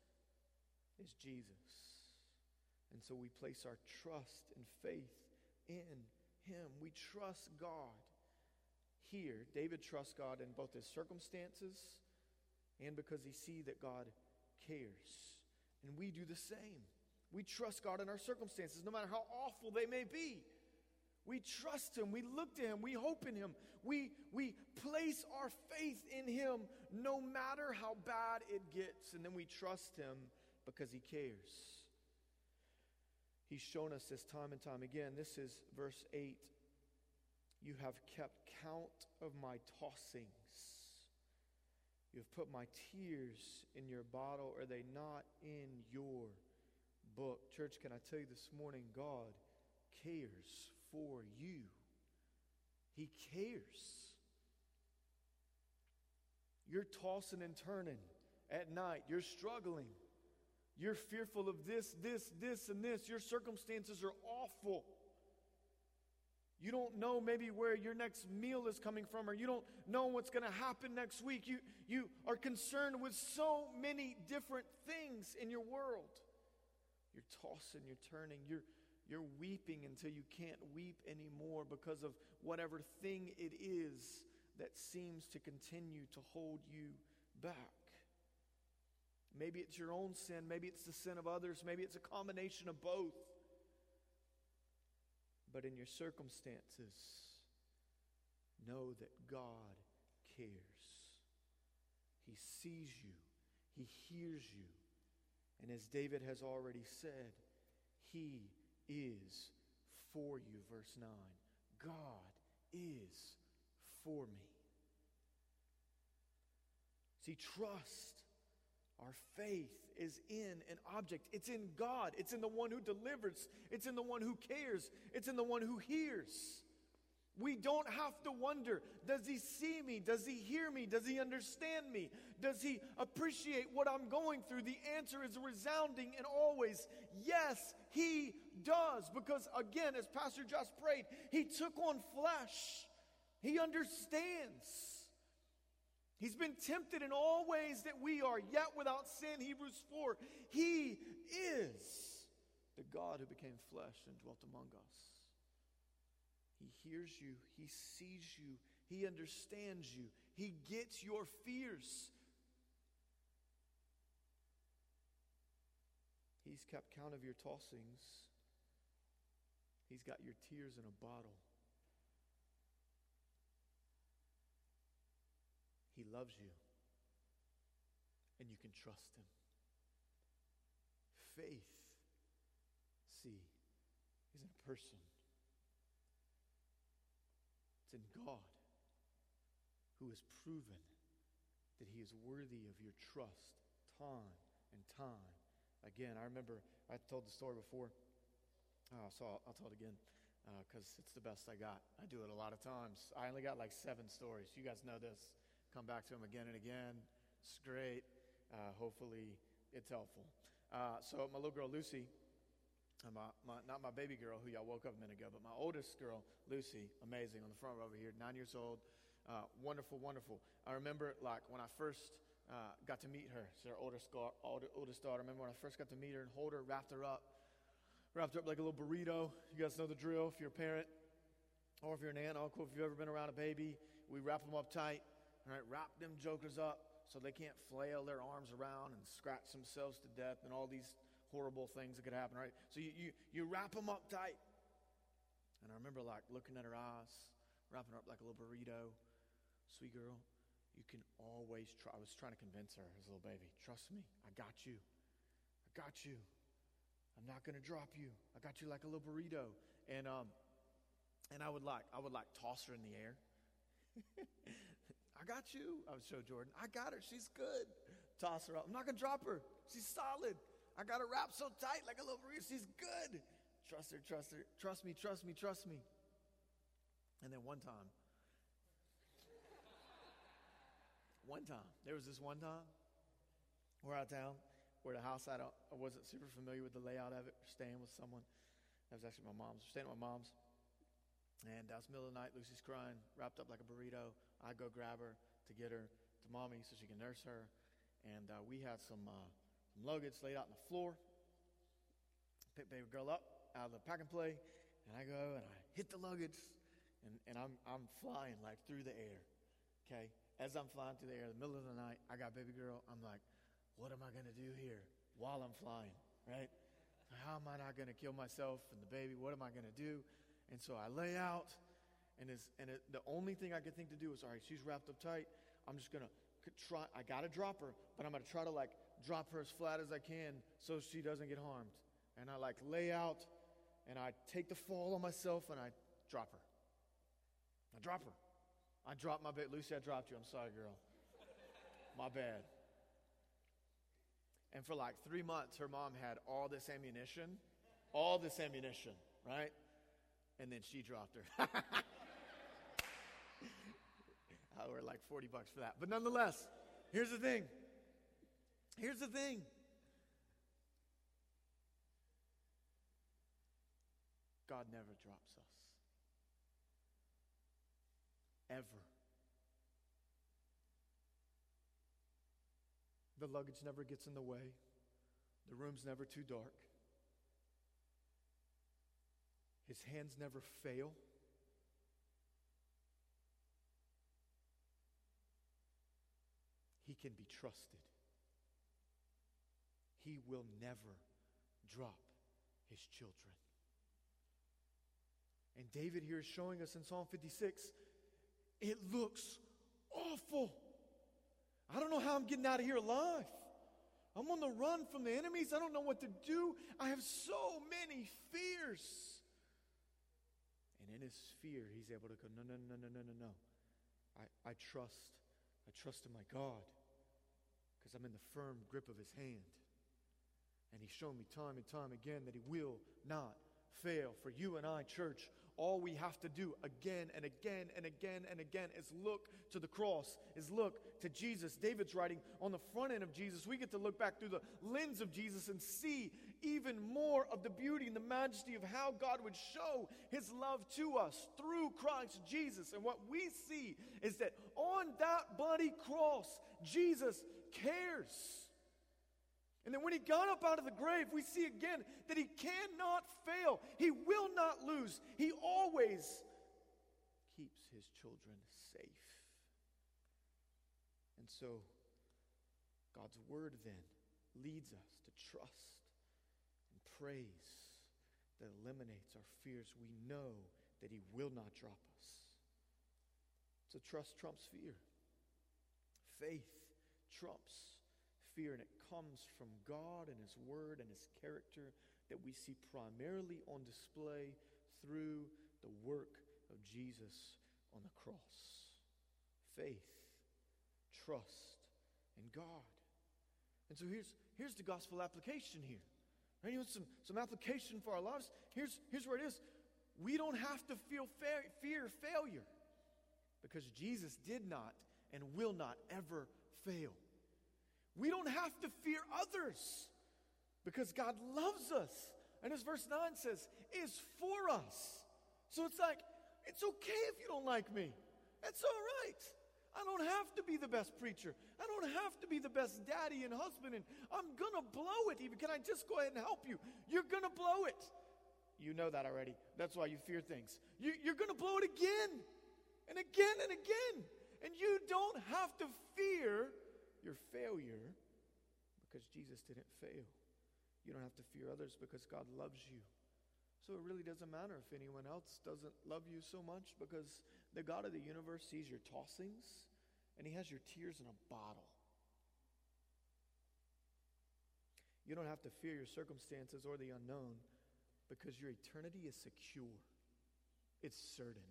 is Jesus. And so we place our trust and faith in him. We trust God. Here, David trusts God in both his circumstances and because he sees that God cares. And we do the same. We trust God in our circumstances, no matter how awful they may be. We trust him. We look to him. We hope in him. We, we place our faith in him no matter how bad it gets. And then we trust him because he cares. He's shown us this time and time again. This is verse eight. You have kept count of my tossings. You have put my tears in your bottle. Are they not in your book? Church, can I tell you this morning, God cares for you. He cares. You're tossing and turning at night. You're struggling. You're fearful of this, this, this, and this. Your circumstances are awful. You don't know maybe where your next meal is coming from, or you don't know what's going to happen next week. You, you are concerned with so many different things in your world. You're tossing, you're turning, you're, you're weeping until you can't weep anymore because of whatever thing it is that seems to continue to hold you back. Maybe it's your own sin, maybe it's the sin of others, maybe it's a combination of both. But in your circumstances, know that God cares. He sees you. He hears you. And as David has already said, He is for you. Verse nine. God is for me. See, trust. Our faith is in an object. It's in God. It's in the one who delivers. It's in the one who cares. It's in the one who hears. We don't have to wonder, does He see me? Does He hear me? Does He understand me? Does He appreciate what I'm going through? The answer is resounding and always, yes, He does. Because again, as Pastor Josh prayed, He took on flesh. He understands. He's been tempted in all ways that we are, yet without sin. Hebrews four. He is the God who became flesh and dwelt among us. He hears you. He sees you. He understands you. He gets your fears. He's kept count of your tossings. He's got your tears in a bottle. He loves you, and you can trust Him. Faith, see, isn't a person. It's in God, who has proven that He is worthy of your trust time and time again. I remember I told the story before, uh, so I'll, I'll tell it again because uh, it's the best I got. I do it a lot of times. I only got like seven stories. You guys know this. Come back to them again and again. It's great. Uh, hopefully it's helpful. Uh, so my little girl, Lucy, uh, my, my, not my baby girl who y'all woke up a minute ago, but my oldest girl, Lucy, amazing, on the front row over here, nine years old. Uh, wonderful, wonderful. I remember like when I first uh, got to meet her. She's our oldest, older, oldest daughter. I remember when I first got to meet her and hold her, wrapped her up. Wrapped her up like a little burrito. You guys know the drill if you're a parent or if you're an aunt, uncle, if you've ever been around a baby. We wrap them up tight. All right, wrap them jokers up so they can't flail their arms around and scratch themselves to death and all these horrible things that could happen, right? So you, you, you wrap them up tight. And I remember like looking at her eyes, wrapping her up like a little burrito. Sweet girl, you can always try. I was trying to convince her as a little baby. Trust me, I got you. I got you. I'm not going to drop you. I got you like a little burrito. And um, and I would like, I would like toss her in the air. I got you. I would show Jordan. I got her. She's good. Toss her up. I'm not going to drop her. She's solid. I got her wrapped so tight like a little burrito. She's good. Trust her, trust her. Trust me, trust me, trust me. And then one time, one time, there was this one time, we're out of town, we're at a house I, don't, I wasn't super familiar with the layout of it. We're staying with someone. That was actually my mom's. We're staying at my mom's. And uh, it's the middle of the night. Lucy's crying, wrapped up like a burrito. I go grab her to get her to mommy so she can nurse her. And uh, we had some, uh, some luggage laid out on the floor. Pick baby girl up out of the pack and play. And I go and I hit the luggage. And, and I'm, I'm flying like through the air. Okay? As I'm flying through the air in the middle of the night, I got baby girl. I'm like, what am I going to do here while I'm flying? Right? How am I not going to kill myself and the baby? What am I going to do? And so I lay out, and, it's, and it, the only thing I could think to do is, all right, she's wrapped up tight. I'm just going to try. I got to drop her, but I'm going to try to, like, drop her as flat as I can so she doesn't get harmed. And I, like, lay out, and I take the fall on myself, and I drop her. I drop her. I dropped my baby. Lucy, I dropped you. I'm sorry, girl. My bad. And for like three months, her mom had all this ammunition, all this ammunition, right? And then she dropped her. I owe her like forty bucks for that. But nonetheless, here's the thing. Here's the thing. God never drops us. Ever. The luggage never gets in the way. The room's never too dark. His hands never fail. He can be trusted. He will never drop his children. And David here is showing us in Psalm fifty-six, it looks awful. I don't know how I'm getting out of here alive. I'm on the run from the enemies. I don't know what to do. I have so many fears. And in his fear, he's able to go, no, no, no, no, no, no, no. I, I trust. I trust in my God because I'm in the firm grip of his hand. And he's shown me time and time again that he will not fail. For you and I, church, all we have to do again and again and again and again is look to the cross, is look to Jesus. David's writing on the front end of Jesus. We get to look back through the lens of Jesus and see even more of the beauty and the majesty of how God would show his love to us through Christ Jesus. And what we see is that on that bloody cross, Jesus cares. And then when he got up out of the grave, we see again that he cannot fail. He will not lose. He always keeps his children safe. And so, God's word then leads us to trust and praise that eliminates our fears. We know that he will not drop us. So trust trumps fear. Faith trumps fear, and it comes from God and his word and his character that we see primarily on display through the work of Jesus on the cross. Faith, trust in God. And so here's, here's the gospel application here. Right? You know, some, some application for our lives. Here's, here's where it is. We don't have to feel fa- fear failure because Jesus did not and will not ever fail. We don't have to fear others because God loves us. And as verse nine says, is for us. So it's like, it's okay if you don't like me. That's all right. I don't have to be the best preacher. I don't have to be the best daddy and husband. And I'm going to blow it even. Can I just go ahead and help you? You're going to blow it. You know that already. That's why you fear things. You, you're going to blow it again and again and again. And you don't have to fear your failure because Jesus didn't fail. You don't have to fear others because God loves you. So it really doesn't matter if anyone else doesn't love you so much because the God of the universe sees your tossings and he has your tears in a bottle. You don't have to fear your circumstances or the unknown because your eternity is secure. It's certain.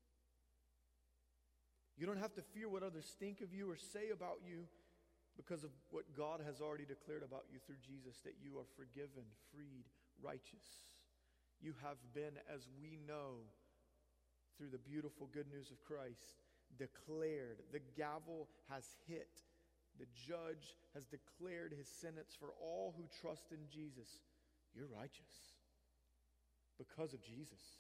You don't have to fear what others think of you or say about you because of what God has already declared about you through Jesus, that you are forgiven, freed, righteous. You have been, as we know, through the beautiful good news of Christ, declared. The gavel has hit. The judge has declared his sentence for all who trust in Jesus. You're righteous because of Jesus.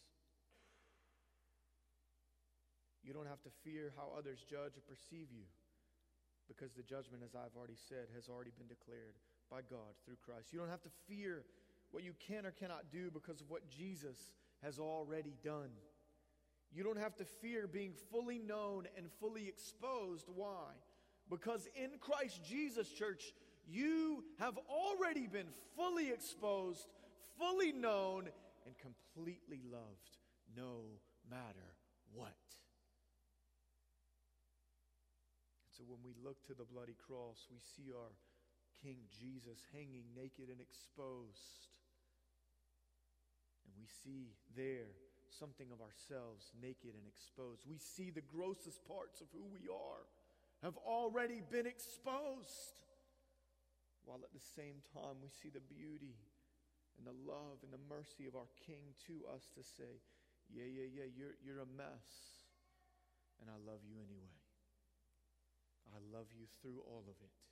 You don't have to fear how others judge or perceive you because the judgment, as I've already said, has already been declared by God through Christ. You don't have to fear what you can or cannot do because of what Jesus has already done. You don't have to fear being fully known and fully exposed. Why? Because in Christ Jesus, church, you have already been fully exposed, fully known, and completely loved, no matter what. So when we look to the bloody cross, we see our King Jesus hanging naked and exposed. And we see there something of ourselves naked and exposed. We see the grossest parts of who we are have already been exposed. While at the same time we see the beauty and the love and the mercy of our King to us to say, yeah, yeah, yeah, you're, you're a mess, and I love you anyway. I love you through all of it.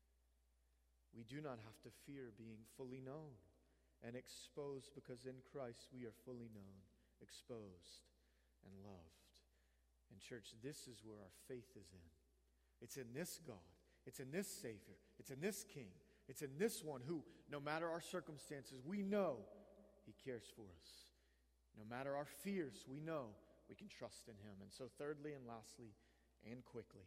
We do not have to fear being fully known and exposed, because in Christ we are fully known, exposed, and loved. And church, this is where our faith is in. It's in this God. It's in this Savior. It's in this King. It's in this one who, no matter our circumstances, we know He cares for us. No matter our fears, we know we can trust in Him. And so thirdly and lastly and quickly,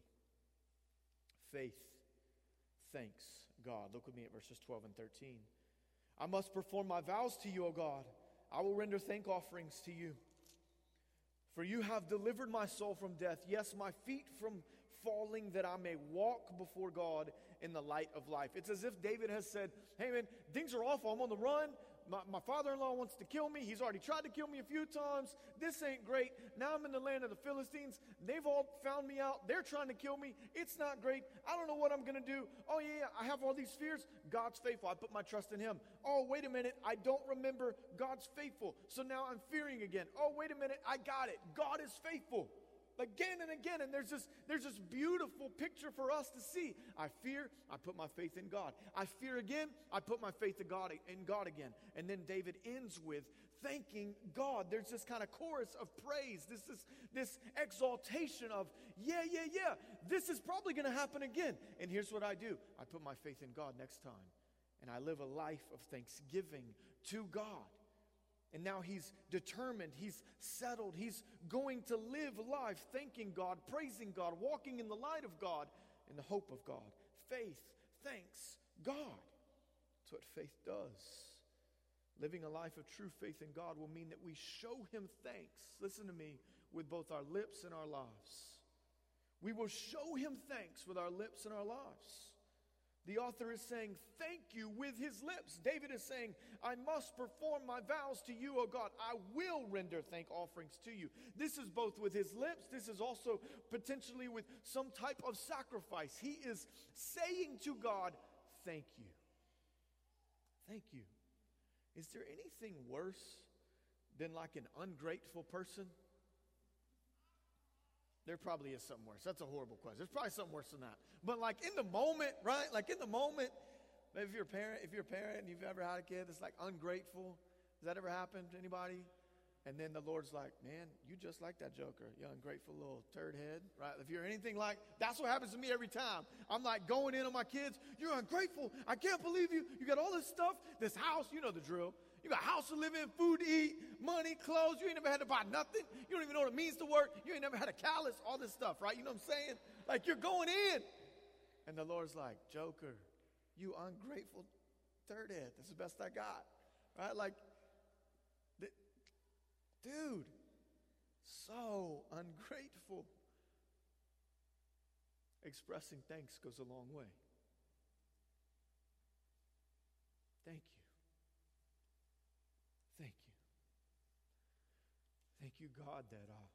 faith thanks God. Look with me at verses twelve and thirteen. I must perform my vows to you, O God. I will render thank offerings to you. For you have delivered my soul from death, yes, my feet from falling, that I may walk before God in the light of life. It's as if David has said, hey man, things are awful. I'm on the run. My, my father-in-law wants to kill me. He's already tried to kill me a few times. This ain't great. Now I'm in the land of the Philistines. They've all found me out. They're trying to kill me. It's not great. I don't know what I'm going to do. Oh, yeah, I have all these fears. God's faithful. I put my trust in Him. Oh, wait a minute. I don't remember God's faithful. So now I'm fearing again. Oh, wait a minute. I got it. God is faithful. Again and again, and there's this, there's this beautiful picture for us to see. I fear, I put my faith in God. I fear again, I put my faith in God, in God again. And then David ends with thanking God. There's this kind of chorus of praise, this, this, this exaltation of, yeah, yeah, yeah, this is probably going to happen again. And here's what I do. I put my faith in God next time, and I live a life of thanksgiving to God. And now he's determined, he's settled, he's going to live life thanking God, praising God, walking in the light of God, in the hope of God. Faith thanks God. That's what faith does. Living a life of true faith in God will mean that we show Him thanks, listen to me, with both our lips and our lives. We will show Him thanks with our lips and our lives. The author is saying, thank you with his lips. David is saying, I must perform my vows to you, O God. I will render thank offerings to you. This is both with his lips. This is also potentially with some type of sacrifice. He is saying to God, thank you. Thank you. Is there anything worse than like an ungrateful person? There probably is something worse. That's a horrible question. There's probably something worse than that. But like in the moment, right? Like in the moment, maybe if you're a parent, if you're a parent and you've ever had a kid that's like ungrateful, has that ever happened to anybody? And then the Lord's like, man, you just like that joker, you ungrateful little turd head, right? If you're anything like, that's what happens to me every time. I'm like going in on my kids, you're ungrateful. I can't believe you. You got all this stuff, this house, you know the drill. You got a house to live in, food to eat, money, clothes. You ain't never had to buy nothing. You don't even know what it means to work. You ain't never had a callus, all this stuff, right? You know what I'm saying? Like you're going in. And the Lord's like, joker, you ungrateful third head. That's the best I got, right? Like, th- dude, so ungrateful. Expressing thanks goes a long way. Thank you. Thank you. Thank you, God, that uh,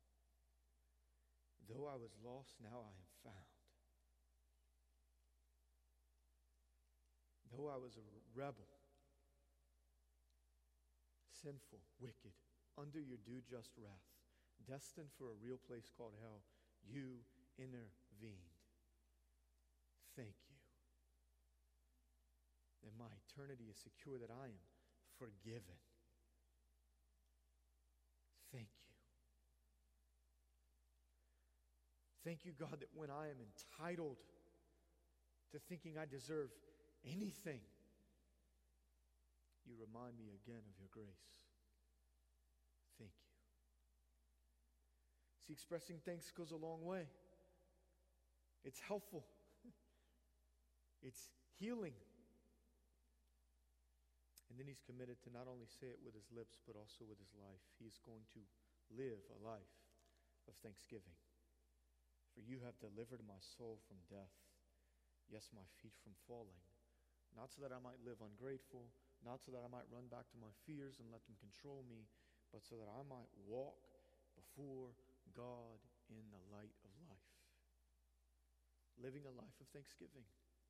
though I was lost, now I am found. Though I was a rebel, sinful, wicked, under your due just wrath, destined for a real place called hell, you intervened. Thank you. And my eternity is secure that I am forgiven. Thank you. Thank you, God, that when I am entitled to thinking I deserve anything, you remind me again of your grace. Thank you. See, expressing thanks goes a long way. It's helpful. It's healing. And then he's committed to not only say it with his lips, but also with his life. He's going to live a life of thanksgiving. For you have delivered my soul from death, yes, my feet from falling. Not so that I might live ungrateful, not so that I might run back to my fears and let them control me, but so that I might walk before God in the light of life. living a life of thanksgiving.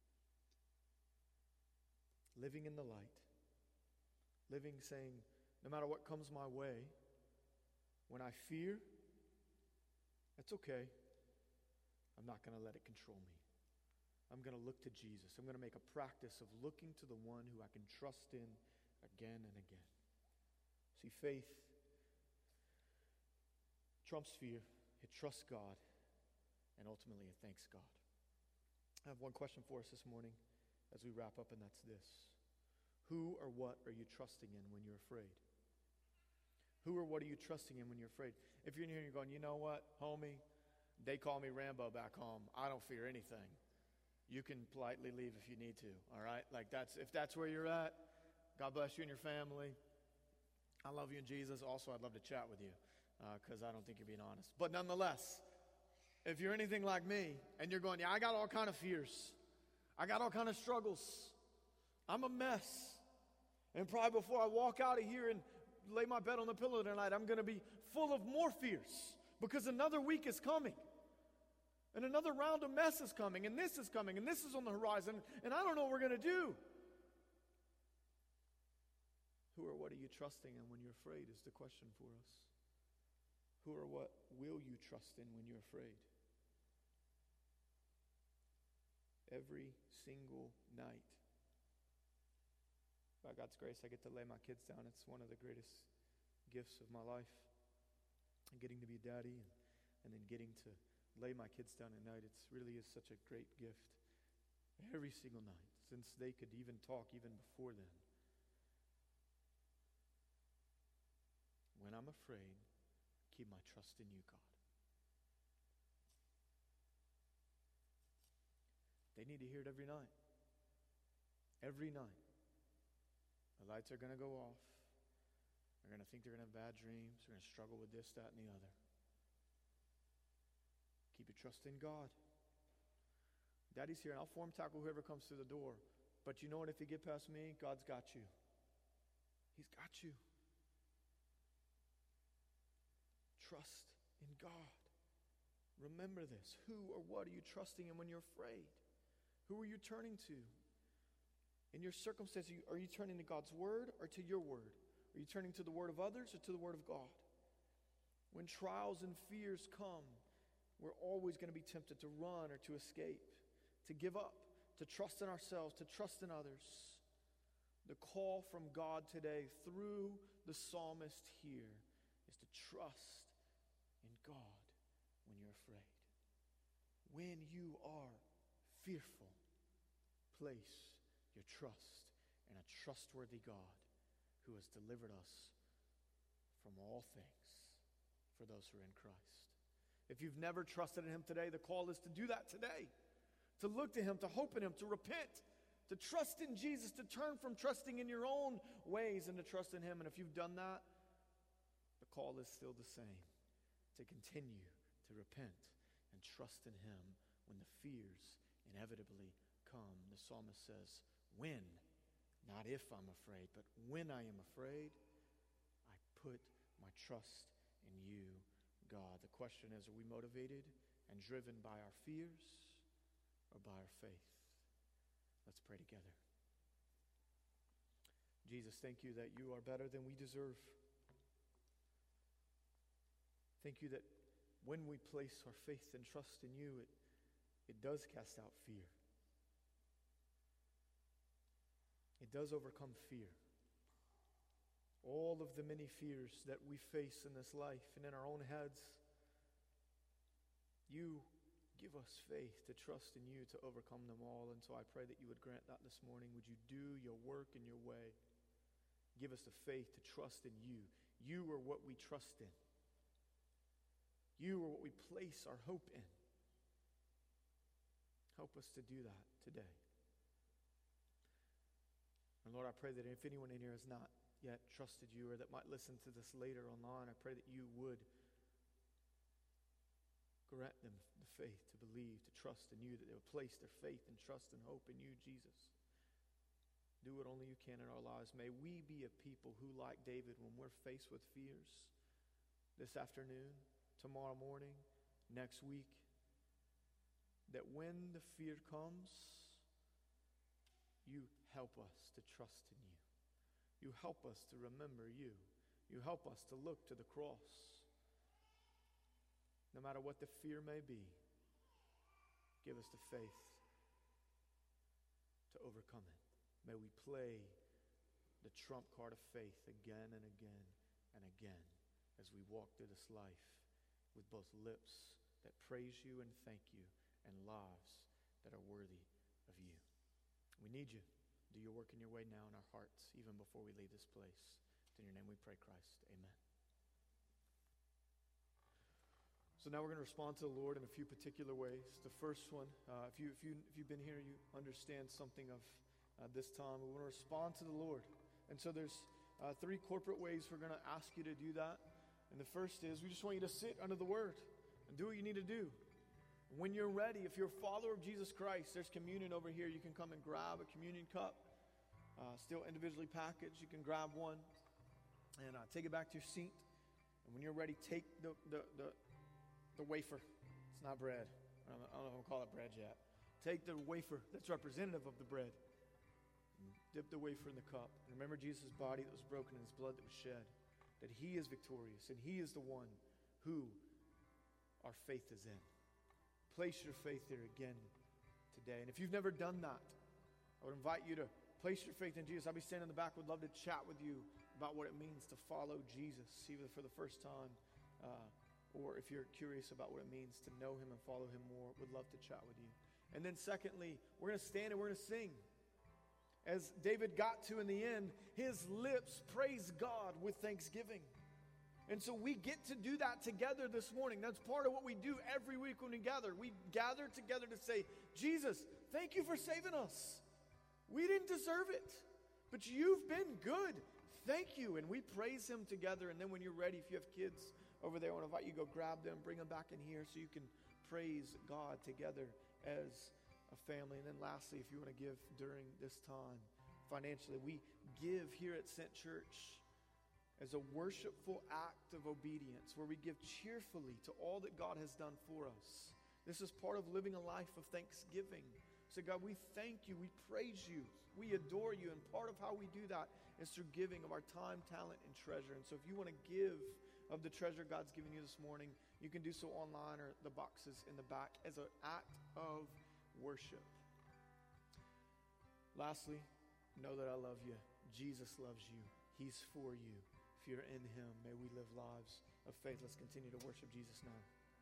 Living in the light. Living saying, no matter what comes my way, when I fear, it's okay. I'm not going to let it control me. I'm going to look to Jesus. I'm going to make a practice of looking to the one who I can trust in again and again. See, faith trumps fear. It trusts God. And ultimately, it thanks God. I have one question for us this morning as we wrap up, and that's this. Who or what are you trusting in when you're afraid? Who or what are you trusting in when you're afraid? If you're in here and you're going, you know what, homie, they call me Rambo back home. I don't fear anything. You can politely leave if you need to, all right? Like that's if that's where you're at, God bless you and your family. I love you in Jesus. Also, I'd love to chat with you because uh, I don't think you're being honest. But nonetheless, if you're anything like me and you're going, yeah, I got all kind of fears. I got all kind of struggles. I'm a mess. And probably before I walk out of here and lay my bed on the pillow tonight, I'm going to be full of more fears because another week is coming. And another round of mess is coming, and this is coming, and this is on the horizon, and I don't know what we're going to do. Who or what are you trusting in when you're afraid is the question for us. Who or what will you trust in when you're afraid? Every single night. By God's grace, I get to lay my kids down. It's one of the greatest gifts of my life. And getting to be a daddy and, and then getting to lay my kids down at night. It really is such a great gift. Every single night, since they could even talk even before then. When I'm afraid, keep my trust in you, God. They need to hear it every night. Every night. The lights are going to go off. They're going to think they're going to have bad dreams. They're going to struggle with this, that, and the other. Keep your trust in God. Daddy's here, and I'll form tackle whoever comes through the door. But you know what? If you get past me, God's got you. He's got you. Trust in God. Remember this. Who or what are you trusting in when you're afraid? Who are you turning to? In your circumstance, are you turning to God's word or to your word? Are you turning to the word of others or to the word of God? When trials and fears come, we're always going to be tempted to run or to escape, to give up, to trust in ourselves, to trust in others. The call from God today through the psalmist here is to trust in God when you're afraid. When you are fearful, place your trust in a trustworthy God who has delivered us from all things for those who are in Christ. If you've never trusted in him today, the call is to do that today. To look to him, to hope in him, to repent, to trust in Jesus, to turn from trusting in your own ways and to trust in him. And if you've done that, the call is still the same. To continue to repent and trust in him when the fears inevitably come. The psalmist says, when, not if I'm afraid, but when I am afraid, I put my trust in you, God. The question is, are we motivated and driven by our fears or by our faith? Let's pray together. Jesus, thank you that you are better than we deserve. Thank you that when we place our faith and trust in you, it, it does cast out fear. It does overcome fear. All of the many fears that we face in this life and in our own heads, you give us faith to trust in you to overcome them all. And so I pray that you would grant that this morning. Would you do your work in your way? Give us the faith to trust in you. You are what we trust in. You are what we place our hope in. Help us to do that today. And Lord, I pray that if anyone in here has not yet trusted you or that might listen to this later online, I pray that you would grant them the faith to believe, to trust in you, that they would place their faith and trust and hope in you, Jesus. Do what only you can in our lives. May we be a people who, like David, when we're faced with fears this afternoon, tomorrow morning, next week, that when the fear comes, you help us to trust in you. You help us to remember you. You help us to look to the cross. No matter what the fear may be, give us the faith to overcome it. May we play the trump card of faith again and again and again as we walk through this life with both lips that praise you and thank you and lives that are worthy of you. We need you. Do your work in your way now in our hearts, even before we leave this place. In your name we pray, Christ. Amen. So now we're going to respond to the Lord in a few particular ways. The first one, uh, if, you, if, you, if you've been here, you understand something of uh, this time. We want to respond to the Lord. And so there's uh, three corporate ways we're going to ask you to do that. And the first is we just want you to sit under the Word and do what you need to do. When you're ready, if you're a follower of Jesus Christ, there's communion over here. You can come and grab a communion cup, uh, still individually packaged. You can grab one and uh, take it back to your seat. And when you're ready, take the, the, the, the wafer. It's not bread. I don't, I don't know if I'm going to call it bread yet. Take the wafer that's representative of the bread. And dip the wafer in the cup. And remember Jesus' body that was broken and his blood that was shed. That he is victorious and he is the one who our faith is in. Place your faith there again today. And if you've never done that, I would invite you to place your faith in Jesus. I'll be standing in the back. Would love to chat with you about what it means to follow Jesus, either for the first time, uh, or if you're curious about what it means to know him and follow him more, would love to chat with you. And then secondly, we're going to stand and we're going to sing. As David got to in the end, his lips praised God with thanksgiving. And so we get to do that together this morning. That's part of what we do every week when we gather. We gather together to say, Jesus, thank you for saving us. We didn't deserve it, but you've been good. Thank you. And we praise him together. And then when you're ready, if you have kids over there, I want to invite you to go grab them, bring them back in here so you can praise God together as a family. And then lastly, if you want to give during this time financially, we give here at Sent Church as a worshipful act of obedience where we give cheerfully to all that God has done for us. This is part of living a life of thanksgiving. So God, we thank you, we praise you, we adore you, and part of how we do that is through giving of our time, talent, and treasure. And so if you want to give of the treasure God's given you this morning, you can do so online or the boxes in the back as an act of worship. Lastly, know that I love you. Jesus loves you. He's for you. If you're in him, may we live lives of faith. Let's continue to worship Jesus now.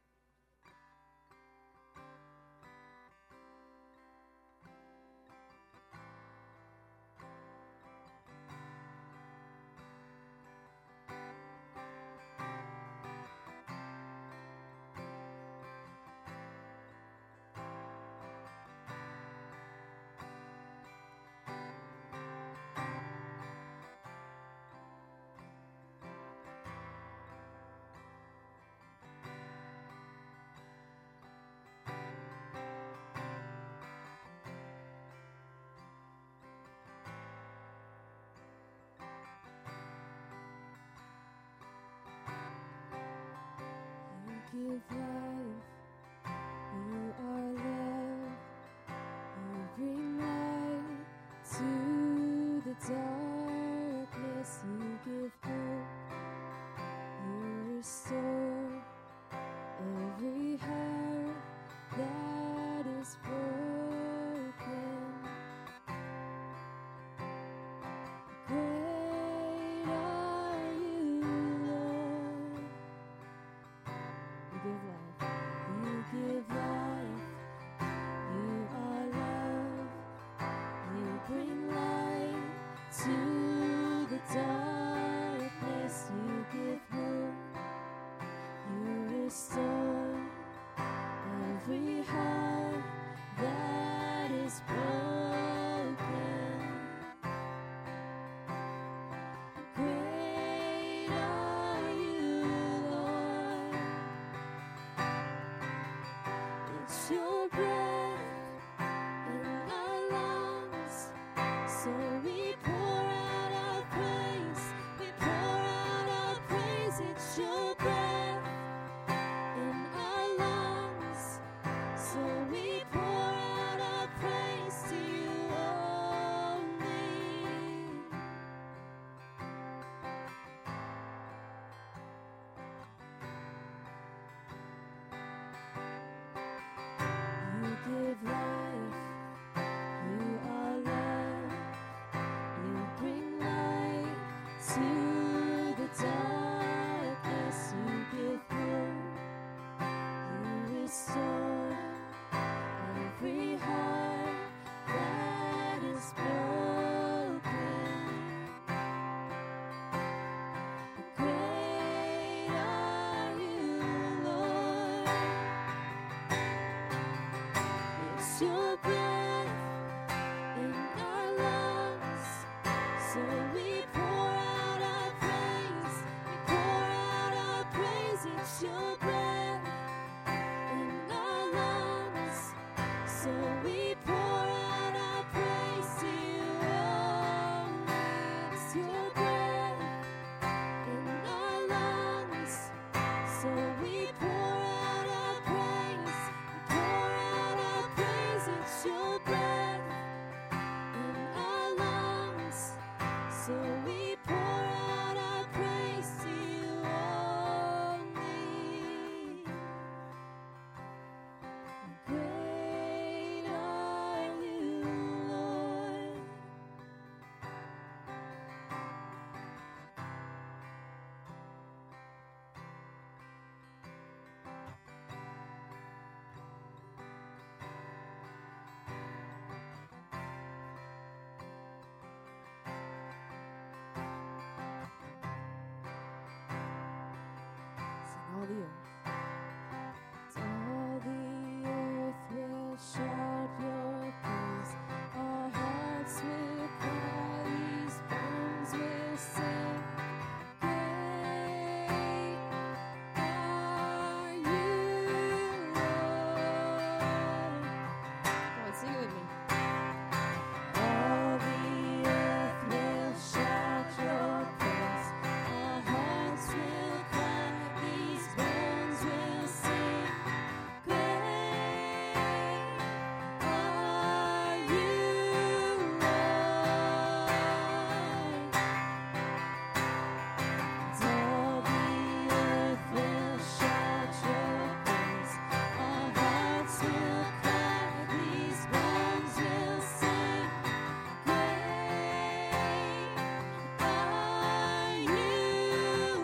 Give life, you are love, you bring light to the darkness, you give hope, you restore every heart that is broken. Great are you, Lord. You give life. all the earth. All the earth will shout your praise. Our hearts will cry, these bones will sing. Great are you, Lord. Come on, sing it with me. All the earth will shout your praise. Our hearts will cry, these bones will sing. Great are you, Lord. All the earth will shout your praise. Our hearts will cry, these bones will sing. Great are you,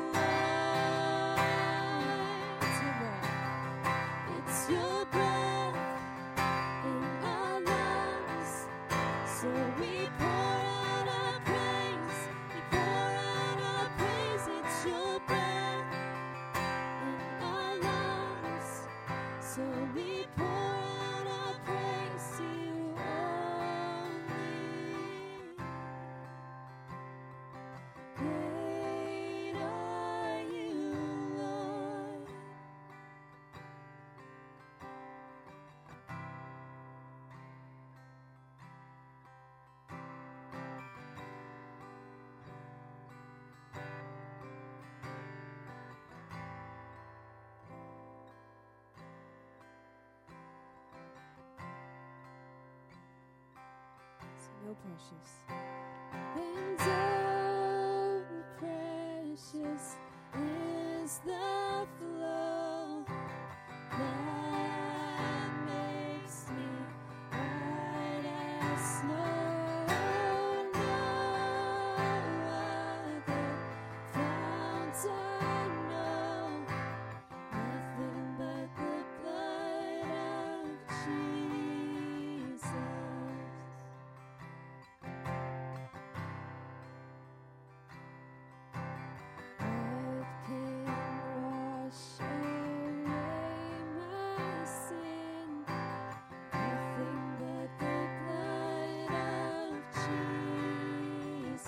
Lord. It's your breath in our lungs, so we pour out our praise. We pour out our praise. It's your breath in our lungs, so we pour out our praise to you only. Great are you, Lord. Sing, oh precious. And oh, precious is the flow that makes me white as snow. No other fount I know, nothing but the blood of Jesus. What can wash away my sin? Nothing but the blood of Jesus.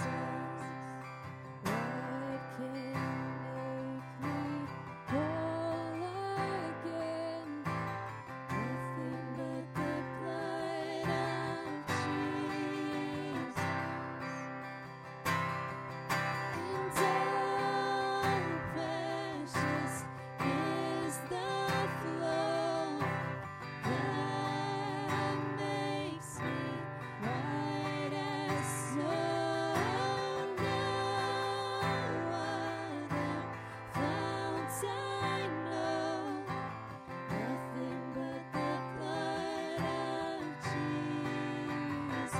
What can make me whole again? Nothing but the blood of Jesus. And oh, precious is the flow that makes me white as snow. No other fount I know, nothing but the blood of Jesus.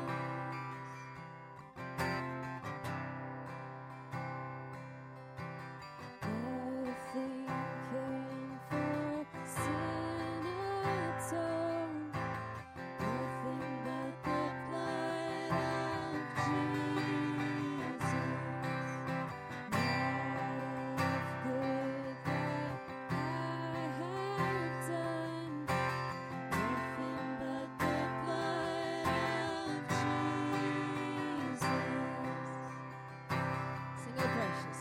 Nothing can for sin atone, nothing but the blood of Jesus. Not of good that I have done, nothing but the blood of Jesus. Sing, oh precious.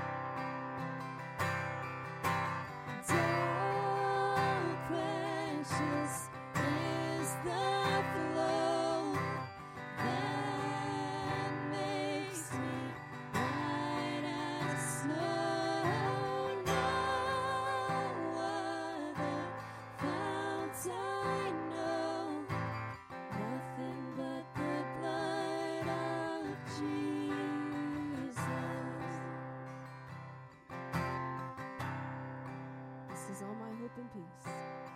So precious is the flow that makes me white as snow. No other fount I know, nothing but the blood of Jesus. This is all my hope and peace.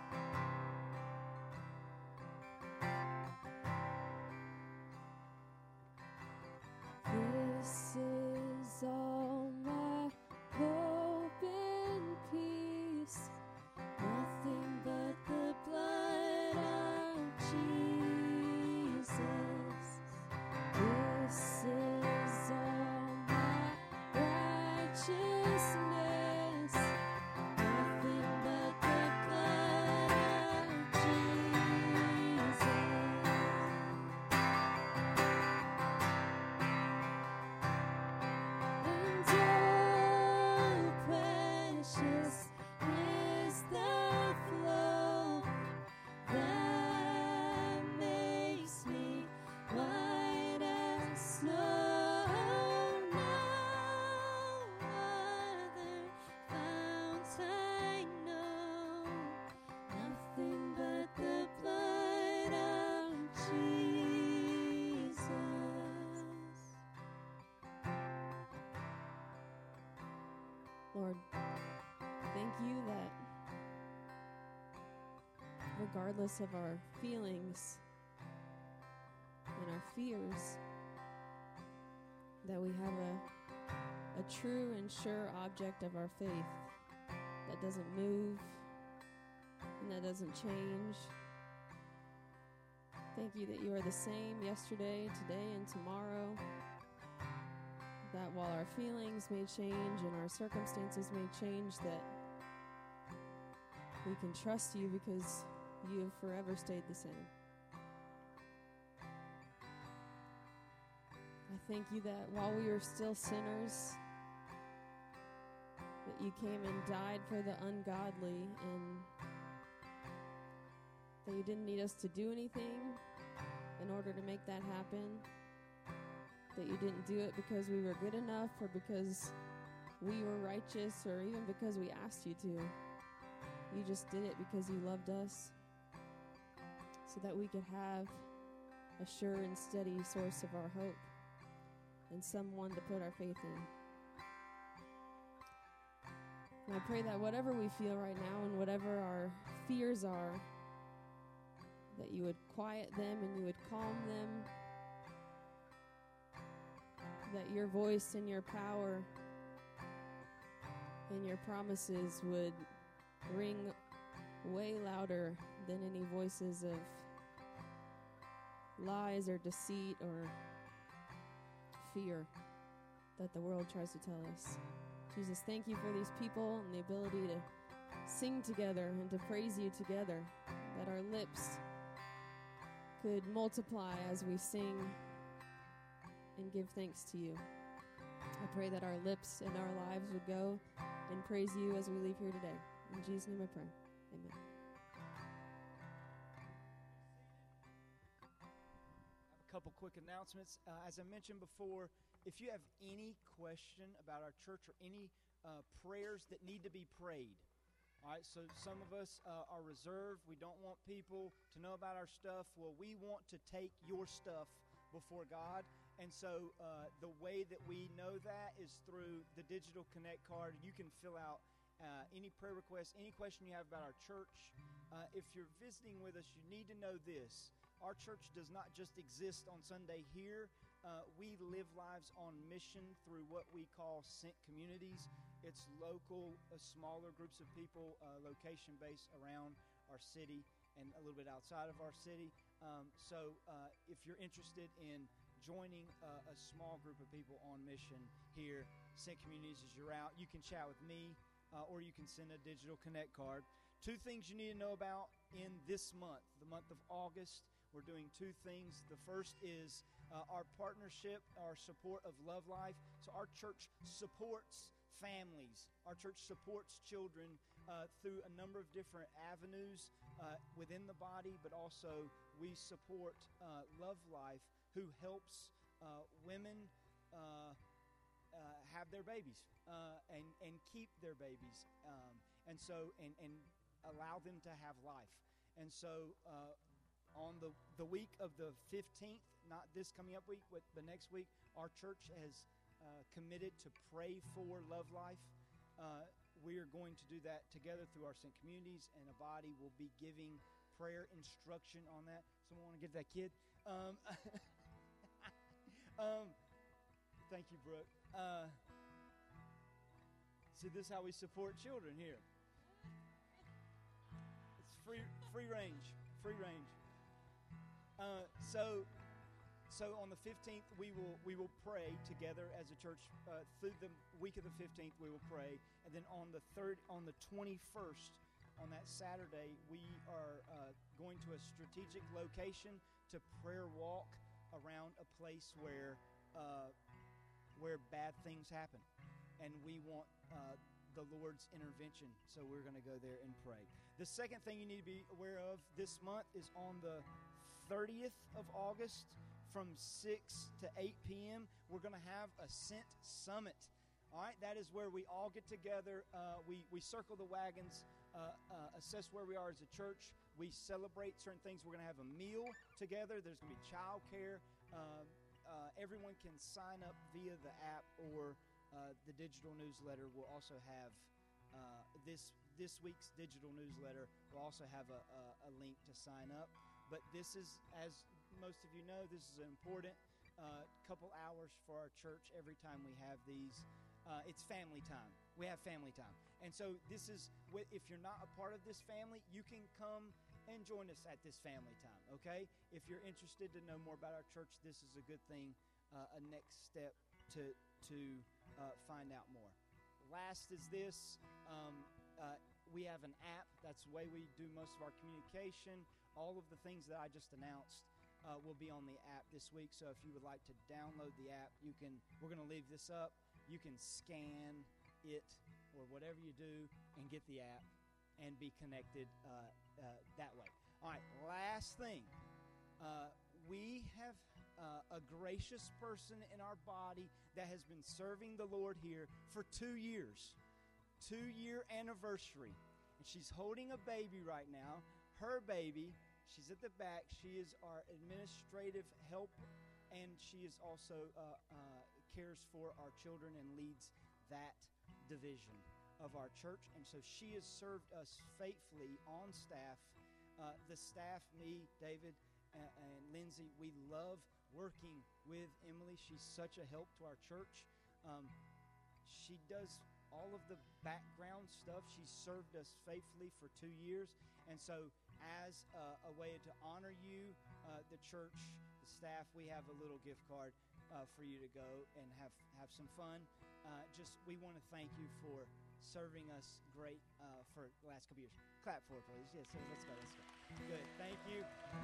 This is all my hope and peace. Nothing but the blood of Jesus. This is all my righteousness. Lord, thank you that regardless of our feelings and our fears, that we have a, a true and sure object of our faith that doesn't move and that doesn't change. Thank you that you are the same yesterday, today, and tomorrow. That while our feelings may change and our circumstances may change, that we can trust you because you have forever stayed the same. I thank you that while we were still sinners, that you came and died for the ungodly, and that you didn't need us to do anything in order to make that happen, that you didn't do it because we were good enough or because we were righteous or even because we asked you to. You just did it because you loved us so that we could have a sure and steady source of our hope and someone to put our faith in. And I pray that whatever we feel right now and whatever our fears are, that you would quiet them and you would calm them, that your voice and your power and your promises would ring way louder than any voices of lies or deceit or fear that the world tries to tell us. Jesus, thank you for these people and the ability to sing together and to praise you together, that our lips could multiply as we sing and give thanks to you. I pray that our lips and our lives would go and praise you as we leave here today. In Jesus' name I pray. Amen. A couple quick announcements. Uh, as I mentioned before, if you have any question about our church or any uh, prayers that need to be prayed, all right, so some of us uh, are reserved. We don't want people to know about our stuff. Well, we want to take your stuff before God. And so uh, the way that we know that is through the digital Connect card. You can fill out uh, any prayer requests, any question you have about our church. Uh, if you're visiting with us, you need to know this. Our church does not just exist on Sunday here. Uh, we live lives on mission through what we call Sent Communities. It's local, uh, smaller groups of people, uh, location-based around our city and a little bit outside of our city. Um, so uh, if you're interested in joining uh, a small group of people on mission here, Sent Communities is your route. You can chat with me uh, or you can send a digital Connect card. Two things you need to know about in this month, the month of August. We're doing two things. The first is uh, our partnership, our support of Love Life. So our church supports families. Our church supports children uh, through a number of different avenues uh, within the body, but also we support uh, Love Life, who helps uh, women uh, uh, have their babies uh, and, and keep their babies, um, and so and, and allow them to have life. And so uh, on the, the week of the fifteenth, not this coming up week, but the next week, our church has uh, committed to pray for Love Life. Uh, we are going to do that together through our Sent Communities, and a body will be giving prayer instruction on that. Someone want to give that kid? Um, um, thank you, Brooke. Uh, see, this is how we support children here. It's free, free range, free range. Uh, so, so on the fifteenth, we will we will pray together as a church. Uh, through the week of the fifteenth, we will pray, and then on the third, on the twenty-first, on that Saturday, we are uh, going to a strategic location to prayer walk around a place where uh, where bad things happen, and we want uh, the Lord's intervention. So we're going to go there and pray. The second thing you need to be aware of this month is on the thirtieth of August from six to eight p.m. We're going to have a Sent Summit. All right, that is where we all get together. Uh, we, we circle the wagons, uh, uh, assess where we are as a church. We celebrate certain things. We're going to have a meal together. There's going to be child care. Uh, uh, everyone can sign up via the app or uh, the digital newsletter will also have uh, this this week's digital newsletter will also have a, a, a link to sign up. But this is, as most of you know, this is an important uh, couple hours for our church every time we have these. Uh, it's family time. We have family time. And so this is, if you're not a part of this family, you can come and join us at this family time, okay? If you're interested to know more about our church, this is a good thing, uh, a next step to, to uh, find out more. Last is this. Um, uh, we have an app. That's the way we do most of our communication. All of the things that I just announced uh, will be on the app this week. So if you would like to download the app, you can. We're going to leave this up. You can scan it or whatever you do and get the app and be connected uh, uh, that way. All right, last thing. Uh, we have uh, a gracious person in our body that has been serving the Lord here for two years. Two-year anniversary. And she's holding a baby right now. Her baby, she's at the back. She is our administrative help, and she is also uh, uh, cares for our children and leads that division of our church. And so she has served us faithfully on staff. Uh, the staff, me, David, and, and Lindsay, we love working with Emily. She's such a help to our church. Um, she does all of the background stuff. She's served us faithfully for two years. And so as uh, a way to honor you, uh, the church, the staff, we have a little gift card uh, for you to go and have, have some fun. Uh, just, we want to thank you for serving us great uh, for the last couple years. Clap for it, please. Yes, so let's go, let's go. Good, thank you.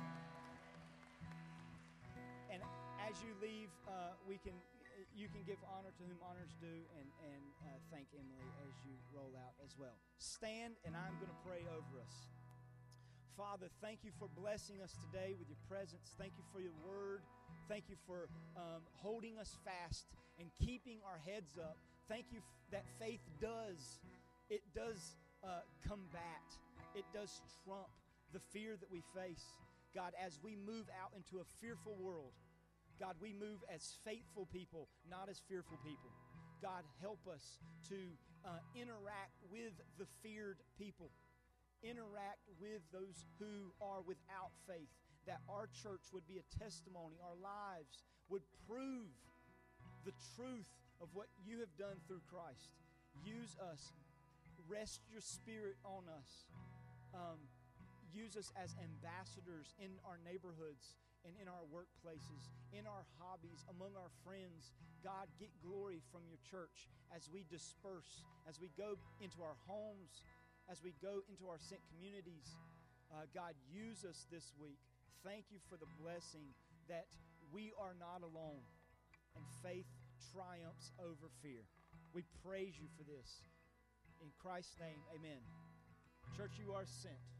And as you leave, uh, we can... you can give honor to whom honors due, and, and uh, thank Emily as you roll out as well. Stand, and I'm going to pray over us. Father, thank you for blessing us today with your presence. Thank you for your word. Thank you for um, holding us fast and keeping our heads up. Thank you f- that faith does, it does uh, combat, it does trump the fear that we face. God, as we move out into a fearful world, God, we move as faithful people, not as fearful people. God, help us to uh, interact with the feared people. Interact with those who are without faith. That our church would be a testimony. Our lives would prove the truth of what you have done through Christ. Use us. Rest your spirit on us. Um, use us as ambassadors in our neighborhoods and in our workplaces, in our hobbies, among our friends. God, get glory from your church as we disperse, as we go into our homes, as we go into our sent communities. Uh, God, use us this week. Thank you for the blessing that we are not alone, and faith triumphs over fear. We praise you for this. In Christ's name, amen. Church, you are sent.